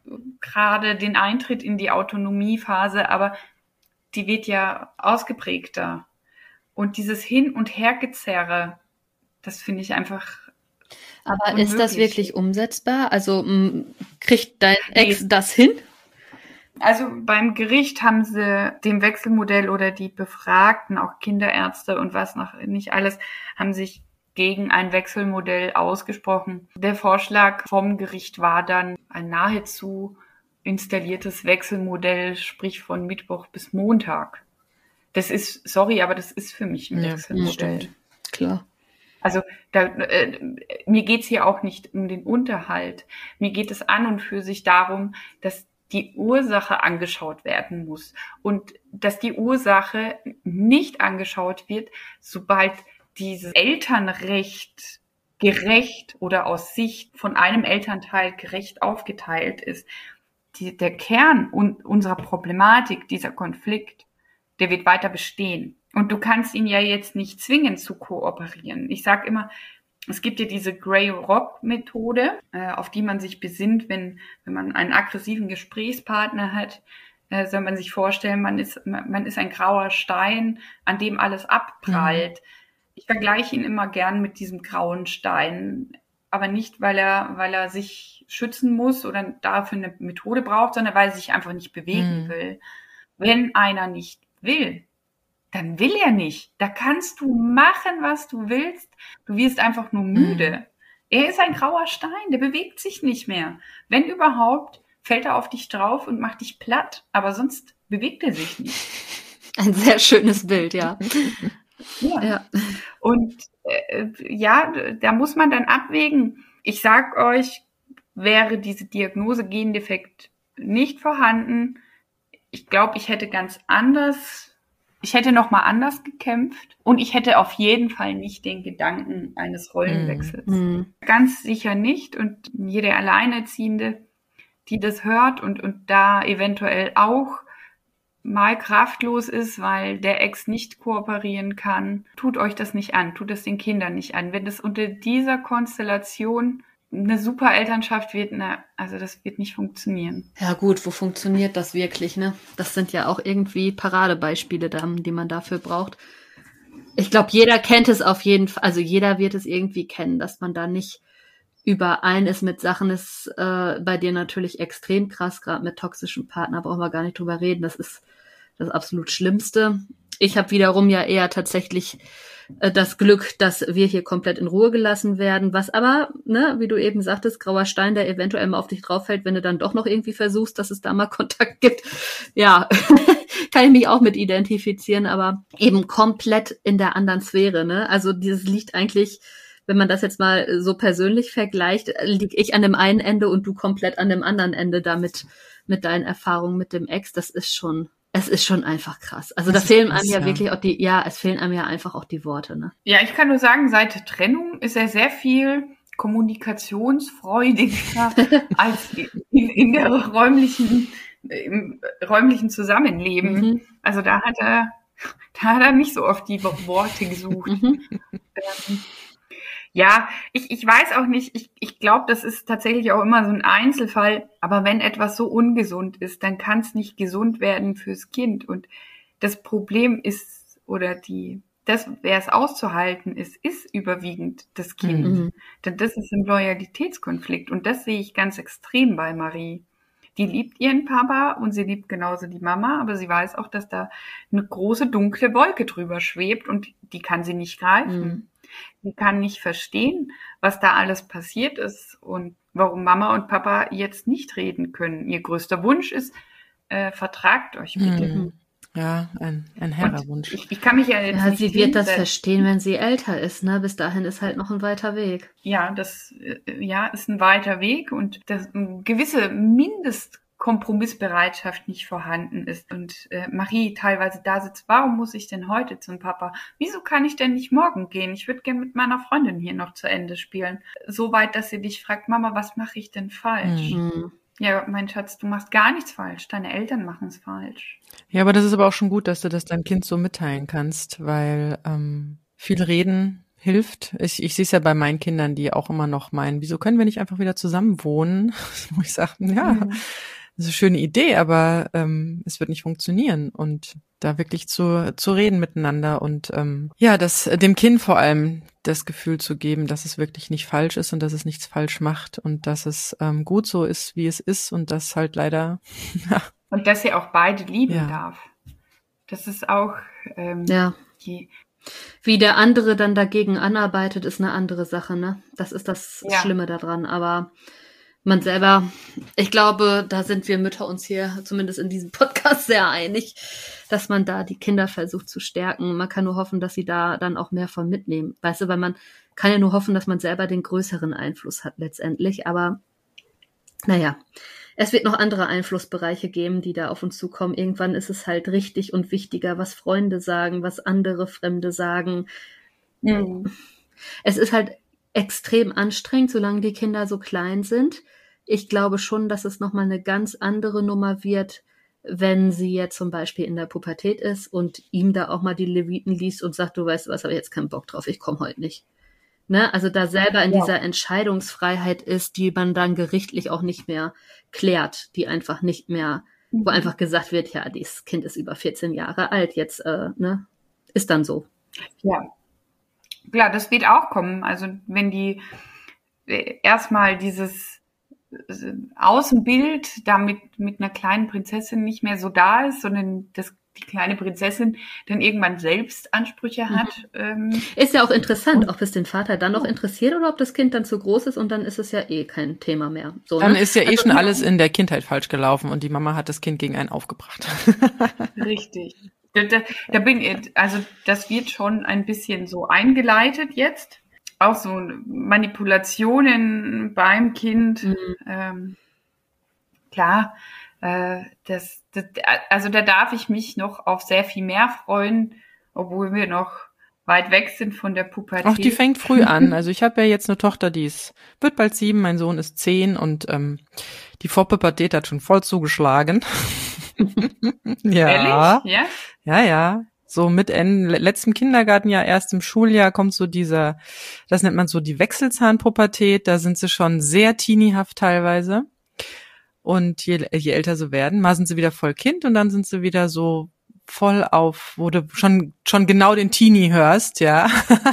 D: gerade den Eintritt in die Autonomiephase, aber die wird ja ausgeprägter. Und dieses Hin- und Hergezerre, das finde ich einfach
B: Aber
D: unmöglich.
B: ist das wirklich umsetzbar? Also kriegt dein Ex das hin?
D: Also beim Gericht haben sie dem Wechselmodell oder die Befragten, auch Kinderärzte und was noch nicht alles, haben sich gegen ein Wechselmodell ausgesprochen. Der Vorschlag vom Gericht war dann ein nahezu installiertes Wechselmodell, sprich von Mittwoch bis Montag. Das ist, sorry, aber das ist für mich ein Wechselmodell.
B: Klar.
D: Also mir geht's hier auch nicht um den Unterhalt. Mir geht es an und für sich darum, dass die Ursache angeschaut werden muss und dass die Ursache nicht angeschaut wird, sobald dieses Elternrecht gerecht oder aus Sicht von einem Elternteil gerecht aufgeteilt ist. Der Kern unserer Problematik, dieser Konflikt, der wird weiter bestehen. Und du kannst ihn ja jetzt nicht zwingen zu kooperieren. Ich sage immer, es gibt ja diese Grey-Rock-Methode, auf die man sich besinnt, wenn man einen aggressiven Gesprächspartner hat. Soll man sich vorstellen, man ist ein grauer Stein, an dem alles abprallt. Ich vergleiche ihn immer gern mit diesem grauen Stein, aber nicht, weil er sich schützen muss oder dafür eine Methode braucht, sondern weil er sich einfach nicht bewegen will. Wenn einer nicht will, dann will er nicht. Da kannst du machen, was du willst. Du wirst einfach nur müde. Er ist ein grauer Stein, der bewegt sich nicht mehr. Wenn überhaupt, fällt er auf dich drauf und macht dich platt. Aber sonst bewegt er sich nicht.
B: Ein sehr schönes Bild, ja.
D: Ja. Und da muss man dann abwägen. Ich sag euch, wäre diese Diagnose Gendefekt nicht vorhanden, ich glaube, ich hätte noch mal anders gekämpft und ich hätte auf jeden Fall nicht den Gedanken eines Rollenwechsels. Ganz sicher nicht. Und jede Alleinerziehende, die das hört und da eventuell auch mal kraftlos ist, weil der Ex nicht kooperieren kann, tut euch das nicht an, tut es den Kindern nicht an. Wenn das unter dieser Konstellation eine super Elternschaft wird, also das wird nicht funktionieren.
B: Ja gut, wo funktioniert das wirklich, ne? Das sind ja auch irgendwie Paradebeispiele, die man dafür braucht. Ich glaube, jeder kennt es auf jeden Fall, also jeder wird es irgendwie kennen, dass man da nicht überein ist mit Sachen, ist bei dir natürlich extrem krass, gerade mit toxischem Partner, brauchen wir gar nicht drüber reden, das ist das absolut Schlimmste. Ich habe wiederum ja eher tatsächlich das Glück, dass wir hier komplett in Ruhe gelassen werden, was aber, ne, wie du eben sagtest, grauer Stein, der eventuell mal auf dich drauf fällt, wenn du dann doch noch irgendwie versuchst, dass es da mal Kontakt gibt. Ja, kann ich mich auch mit identifizieren, aber eben komplett in der anderen Sphäre, ne? Also dieses liegt eigentlich, wenn man das jetzt mal so persönlich vergleicht, liege ich an dem einen Ende und du komplett an dem anderen Ende damit mit deinen Erfahrungen mit dem Ex. Es ist schon einfach krass. Also da fehlen einem ja wirklich auch es fehlen einem ja einfach auch die Worte, ne?
D: Ja, ich kann nur sagen, seit Trennung ist er sehr viel kommunikationsfreudiger als in der im räumlichen Zusammenleben. Also da hat er nicht so oft die Worte gesucht. Ja, ich weiß auch nicht, ich glaube, das ist tatsächlich auch immer so ein Einzelfall, aber wenn etwas so ungesund ist, dann kann es nicht gesund werden fürs Kind. Und das Problem ist, wer es auszuhalten ist überwiegend das Kind. Denn das ist ein Loyalitätskonflikt und das sehe ich ganz extrem bei Marie. Die liebt ihren Papa und sie liebt genauso die Mama, aber sie weiß auch, dass da eine große dunkle Wolke drüber schwebt und die kann sie nicht greifen. Sie kann nicht verstehen, was da alles passiert ist und warum Mama und Papa jetzt nicht reden können. Ihr größter Wunsch ist, vertragt euch bitte.
C: Ja, ein hehrer Wunsch.
D: Ich kann mich ja jetzt nicht
B: sie wird das verstehen, wenn sie älter ist, ne? Bis dahin ist halt noch ein weiter Weg.
D: Ja, das ist ein weiter Weg und dass eine gewisse Mindestkompromissbereitschaft nicht vorhanden ist. Und Marie teilweise da sitzt, warum muss ich denn heute zum Papa? Wieso kann ich denn nicht morgen gehen? Ich würde gerne mit meiner Freundin hier noch zu Ende spielen. So weit, dass sie dich fragt, Mama, was mache ich denn falsch? Ja, mein Schatz, du machst gar nichts falsch. Deine Eltern machen es falsch.
C: Ja, aber das ist aber auch schon gut, dass du das deinem Kind so mitteilen kannst, weil viel reden hilft. Ich sehe es ja bei meinen Kindern, die auch immer noch meinen, wieso können wir nicht einfach wieder zusammen wohnen? Wo ich sage, ja, das ist eine schöne Idee, aber es wird nicht funktionieren. Und da wirklich zu reden miteinander und das dem Kind vor allem das Gefühl zu geben, dass es wirklich nicht falsch ist und dass es nichts falsch macht und dass es gut so ist, wie es ist und das halt leider
D: und dass sie auch beide lieben darf. Das ist auch
B: wie der andere dann dagegen anarbeitet, ist eine andere Sache, ne? Das ist das Schlimme daran. Aber man selber, ich glaube, da sind wir Mütter uns hier zumindest in diesem Podcast sehr einig, dass man da die Kinder versucht zu stärken. Man kann nur hoffen, dass sie da dann auch mehr von mitnehmen. Weißt du, weil man kann ja nur hoffen, dass man selber den größeren Einfluss hat letztendlich. Aber naja, es wird noch andere Einflussbereiche geben, die da auf uns zukommen. Irgendwann ist es halt richtig und wichtiger, was Freunde sagen, was andere Fremde sagen. Es ist halt extrem anstrengend, solange die Kinder so klein sind. Ich glaube schon, dass es nochmal eine ganz andere Nummer wird, wenn sie jetzt zum Beispiel in der Pubertät ist und ihm da auch mal die Leviten liest und sagt, du weißt was, habe ich jetzt keinen Bock drauf, ich komme heute nicht. Ne? Also da selber in dieser Entscheidungsfreiheit ist, die man dann gerichtlich auch nicht mehr klärt, die einfach nicht mehr, wo einfach gesagt wird, ja, dieses Kind ist über 14 Jahre alt, jetzt ist dann so.
D: Ja, klar, das wird auch kommen. Also wenn die erstmal dieses Außenbild damit mit einer kleinen Prinzessin nicht mehr so da ist, sondern die kleine Prinzessin dann irgendwann selbst Ansprüche hat.
B: Ist ja auch interessant, ob es den Vater dann noch interessiert oder ob das Kind dann zu groß ist und dann ist es ja kein Thema mehr. So,
C: dann
B: ne?
C: ist ja schon alles in der Kindheit falsch gelaufen und die Mama hat das Kind gegen einen aufgebracht.
D: Richtig. Also das wird schon ein bisschen so eingeleitet jetzt. Auch so Manipulationen beim Kind. Klar, also da darf ich mich noch auf sehr viel mehr freuen, obwohl wir noch weit weg sind von der Pubertät.
C: Ach, die fängt früh an. Also ich habe ja jetzt eine Tochter, wird bald 7, mein Sohn ist 10 und die Vorpubertät hat schon voll zugeschlagen. Ja.
D: Ehrlich? Ja?
C: Ja. So mit letztem Kindergartenjahr, erst im Schuljahr kommt so das nennt man so die Wechselzahnpubertät, da sind sie schon sehr teenie-haft teilweise. Und je älter sie werden, mal sind sie wieder voll Kind und dann sind sie wieder so voll auf, wo du schon genau den Teenie hörst, ja.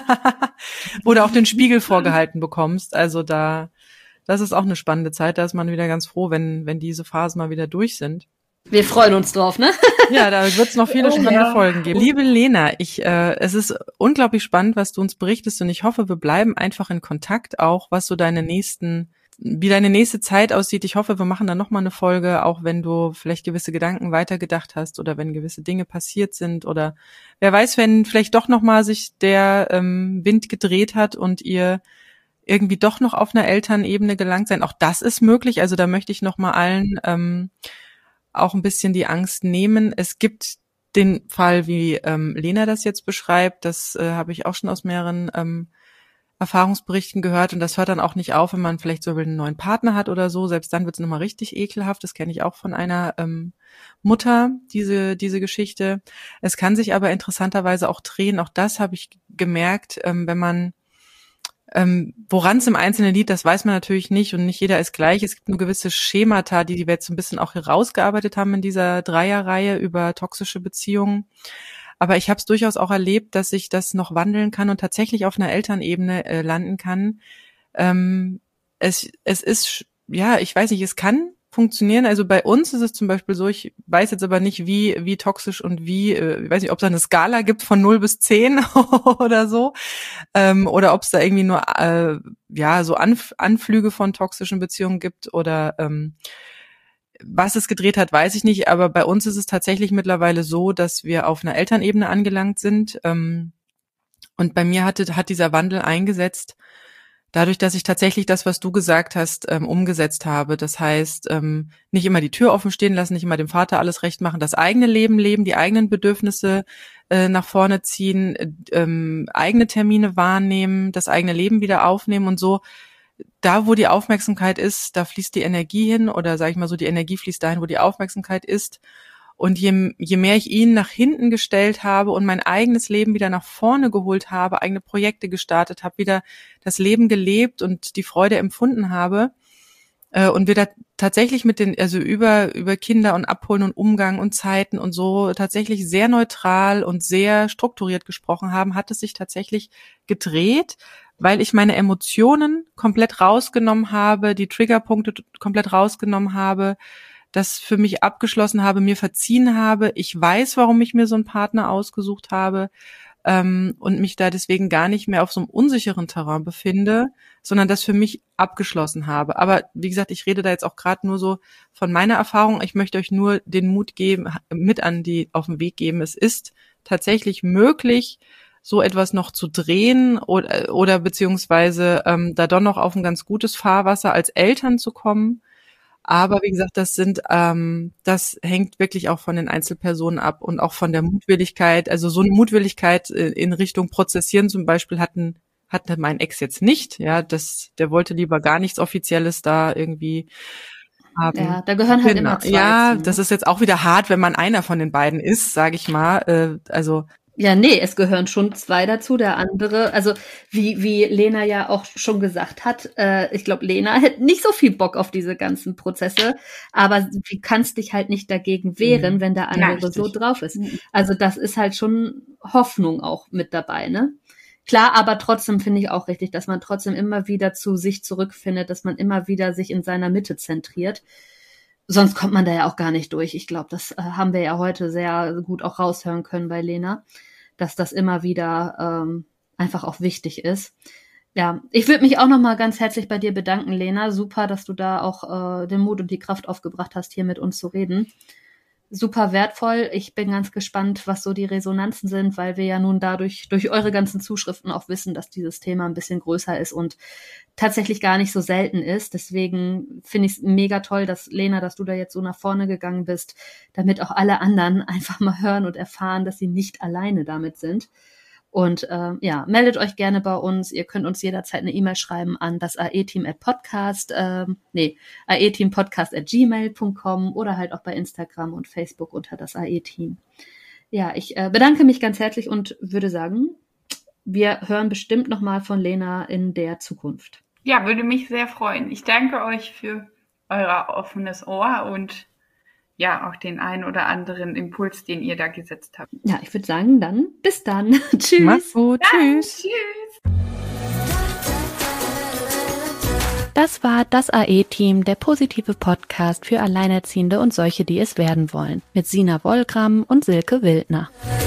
C: Wo du auch den Spiegel vorgehalten bekommst. Also das ist auch eine spannende Zeit, da ist man wieder ganz froh, wenn diese Phasen mal wieder durch sind.
B: Wir freuen uns drauf, ne?
C: Ja, da wird es noch viele spannende Folgen geben. Liebe Lena, es ist unglaublich spannend, was du uns berichtest und ich hoffe, wir bleiben einfach in Kontakt auch, was so wie deine nächste Zeit aussieht. Ich hoffe, wir machen dann nochmal eine Folge, auch wenn du vielleicht gewisse Gedanken weitergedacht hast oder wenn gewisse Dinge passiert sind oder wer weiß, wenn vielleicht doch nochmal sich der Wind gedreht hat und ihr irgendwie doch noch auf einer Elternebene gelangt seid. Auch das ist möglich. Also da möchte ich nochmal allen auch ein bisschen die Angst nehmen. Es gibt den Fall, wie Lena das jetzt beschreibt, das habe ich auch schon aus mehreren Erfahrungsberichten gehört und das hört dann auch nicht auf, wenn man vielleicht so einen neuen Partner hat oder so. Selbst dann wird es nochmal richtig ekelhaft. Das kenne ich auch von einer Mutter, diese Geschichte. Es kann sich aber interessanterweise auch drehen. Auch das habe ich gemerkt, wenn man woran es im Einzelnen liegt, das weiß man natürlich nicht und nicht jeder ist gleich. Es gibt nur gewisse Schemata, die wir jetzt so ein bisschen auch herausgearbeitet haben in dieser Dreierreihe über toxische Beziehungen. Aber ich habe es durchaus auch erlebt, dass sich das noch wandeln kann und tatsächlich auf einer Elternebene landen kann. Es ist, ja, ich weiß nicht, es kann funktionieren. Also bei uns ist es zum Beispiel so, ich weiß jetzt aber nicht, wie toxisch und ich weiß nicht, ob es da eine Skala gibt von 0 bis 10 oder so. Oder ob es da irgendwie nur so Anflüge von toxischen Beziehungen gibt oder was es gedreht hat, weiß ich nicht, aber bei uns ist es tatsächlich mittlerweile so, dass wir auf einer Elternebene angelangt sind. Und bei mir hat dieser Wandel eingesetzt, dadurch, dass ich tatsächlich das, was du gesagt hast, umgesetzt habe. Das heißt, nicht immer die Tür offen stehen lassen, nicht immer dem Vater alles recht machen, das eigene Leben leben, die eigenen Bedürfnisse nach vorne ziehen, eigene Termine wahrnehmen, das eigene Leben wieder aufnehmen und so. Da, wo die Aufmerksamkeit ist, da fließt die Energie hin oder sage ich mal so, die Energie fließt dahin, wo die Aufmerksamkeit ist. Und je mehr ich ihn nach hinten gestellt habe und mein eigenes Leben wieder nach vorne geholt habe, eigene Projekte gestartet habe, wieder das Leben gelebt und die Freude empfunden habe, und wir da tatsächlich über Kinder und Abholen und Umgang und Zeiten und so tatsächlich sehr neutral und sehr strukturiert gesprochen haben, hat es sich tatsächlich gedreht, weil ich meine Emotionen komplett rausgenommen habe, die Triggerpunkte komplett rausgenommen habe, das für mich abgeschlossen habe, mir verziehen habe. Ich weiß, warum ich mir so einen Partner ausgesucht habe, und mich da deswegen gar nicht mehr auf so einem unsicheren Terrain befinde, sondern das für mich abgeschlossen habe. Aber wie gesagt, ich rede da jetzt auch gerade nur so von meiner Erfahrung. Ich möchte euch nur den Mut geben, auf den Weg geben. Es ist tatsächlich möglich, so etwas noch zu drehen oder beziehungsweise da doch noch auf ein ganz gutes Fahrwasser als Eltern zu kommen. Aber wie gesagt, das hängt wirklich auch von den Einzelpersonen ab und auch von der Mutwilligkeit. Also so eine Mutwilligkeit in Richtung Prozessieren zum Beispiel hatte mein Ex jetzt nicht. Ja, der wollte lieber gar nichts Offizielles da irgendwie haben.
B: Ja, da gehören halt immer zwei.
C: Ja, das ist jetzt auch wieder hart, wenn man einer von den beiden ist, sage ich mal.
B: Ja, nee, es gehören schon zwei dazu, der andere, also wie Lena ja auch schon gesagt hat, ich glaube, Lena hätte nicht so viel Bock auf diese ganzen Prozesse, aber du kannst dich halt nicht dagegen wehren, wenn der andere so drauf ist. Also das ist halt schon Hoffnung auch mit dabei, ne? Klar, aber trotzdem finde ich auch richtig, dass man trotzdem immer wieder zu sich zurückfindet, dass man immer wieder sich in seiner Mitte zentriert. Sonst kommt man da ja auch gar nicht durch. Ich glaube, das haben wir ja heute sehr gut auch raushören können bei Lena, dass das immer wieder einfach auch wichtig ist. Ja, ich würde mich auch nochmal ganz herzlich bei dir bedanken, Lena. Super, dass du da auch den Mut und die Kraft aufgebracht hast, hier mit uns zu reden. Super wertvoll. Ich bin ganz gespannt, was so die Resonanzen sind, weil wir ja nun durch eure ganzen Zuschriften auch wissen, dass dieses Thema ein bisschen größer ist und tatsächlich gar nicht so selten ist. Deswegen finde ich es mega toll, dass Lena, dass du da jetzt so nach vorne gegangen bist, damit auch alle anderen einfach mal hören und erfahren, dass sie nicht alleine damit sind. Und meldet euch gerne bei uns. Ihr könnt uns jederzeit eine E-Mail schreiben an das aeteampodcast@gmail.com oder halt auch bei Instagram und Facebook unter das AE-Team. Ja, ich bedanke mich ganz herzlich und würde sagen, wir hören bestimmt nochmal von Lena in der Zukunft.
D: Ja, würde mich sehr freuen. Ich danke euch für euer offenes Ohr und ja, auch den einen oder anderen Impuls, den ihr da gesetzt habt.
B: Ja, ich würde sagen, dann bis dann. Tschüss.
C: Mach's gut. Tschüss.
D: Tschüss.
B: Das war das AE-Team, der positive Podcast für Alleinerziehende und solche, die es werden wollen, mit Sina Wollgramm und Silke Wildner.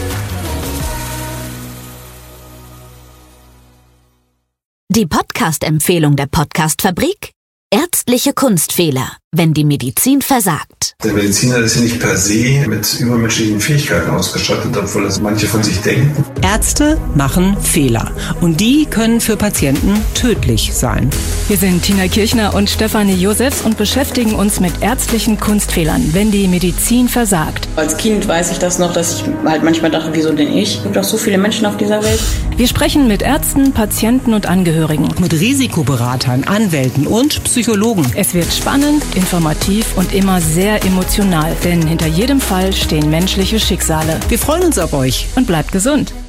A: Die Podcast-Empfehlung der Podcast-Fabrik: Ärztliche Kunstfehler, wenn die Medizin versagt.
E: Der Mediziner ist ja nicht per se mit übermenschlichen Fähigkeiten ausgestattet, obwohl das manche von sich denken.
F: Ärzte machen Fehler und die können für Patienten tödlich sein.
G: Wir sind Tina Kirchner und Stefanie Josefs und beschäftigen uns mit ärztlichen Kunstfehlern, wenn die Medizin versagt.
H: Als Kind weiß ich das noch, dass ich halt manchmal dachte, wieso denn ich? Es gibt doch so viele Menschen auf dieser Welt.
G: Wir sprechen mit Ärzten, Patienten und Angehörigen.
F: Mit Risikoberatern, Anwälten und Psychologen.
G: Es wird spannend, informativ und immer sehr emotional, denn hinter jedem Fall stehen menschliche Schicksale.
F: Wir freuen uns auf euch
G: und bleibt gesund.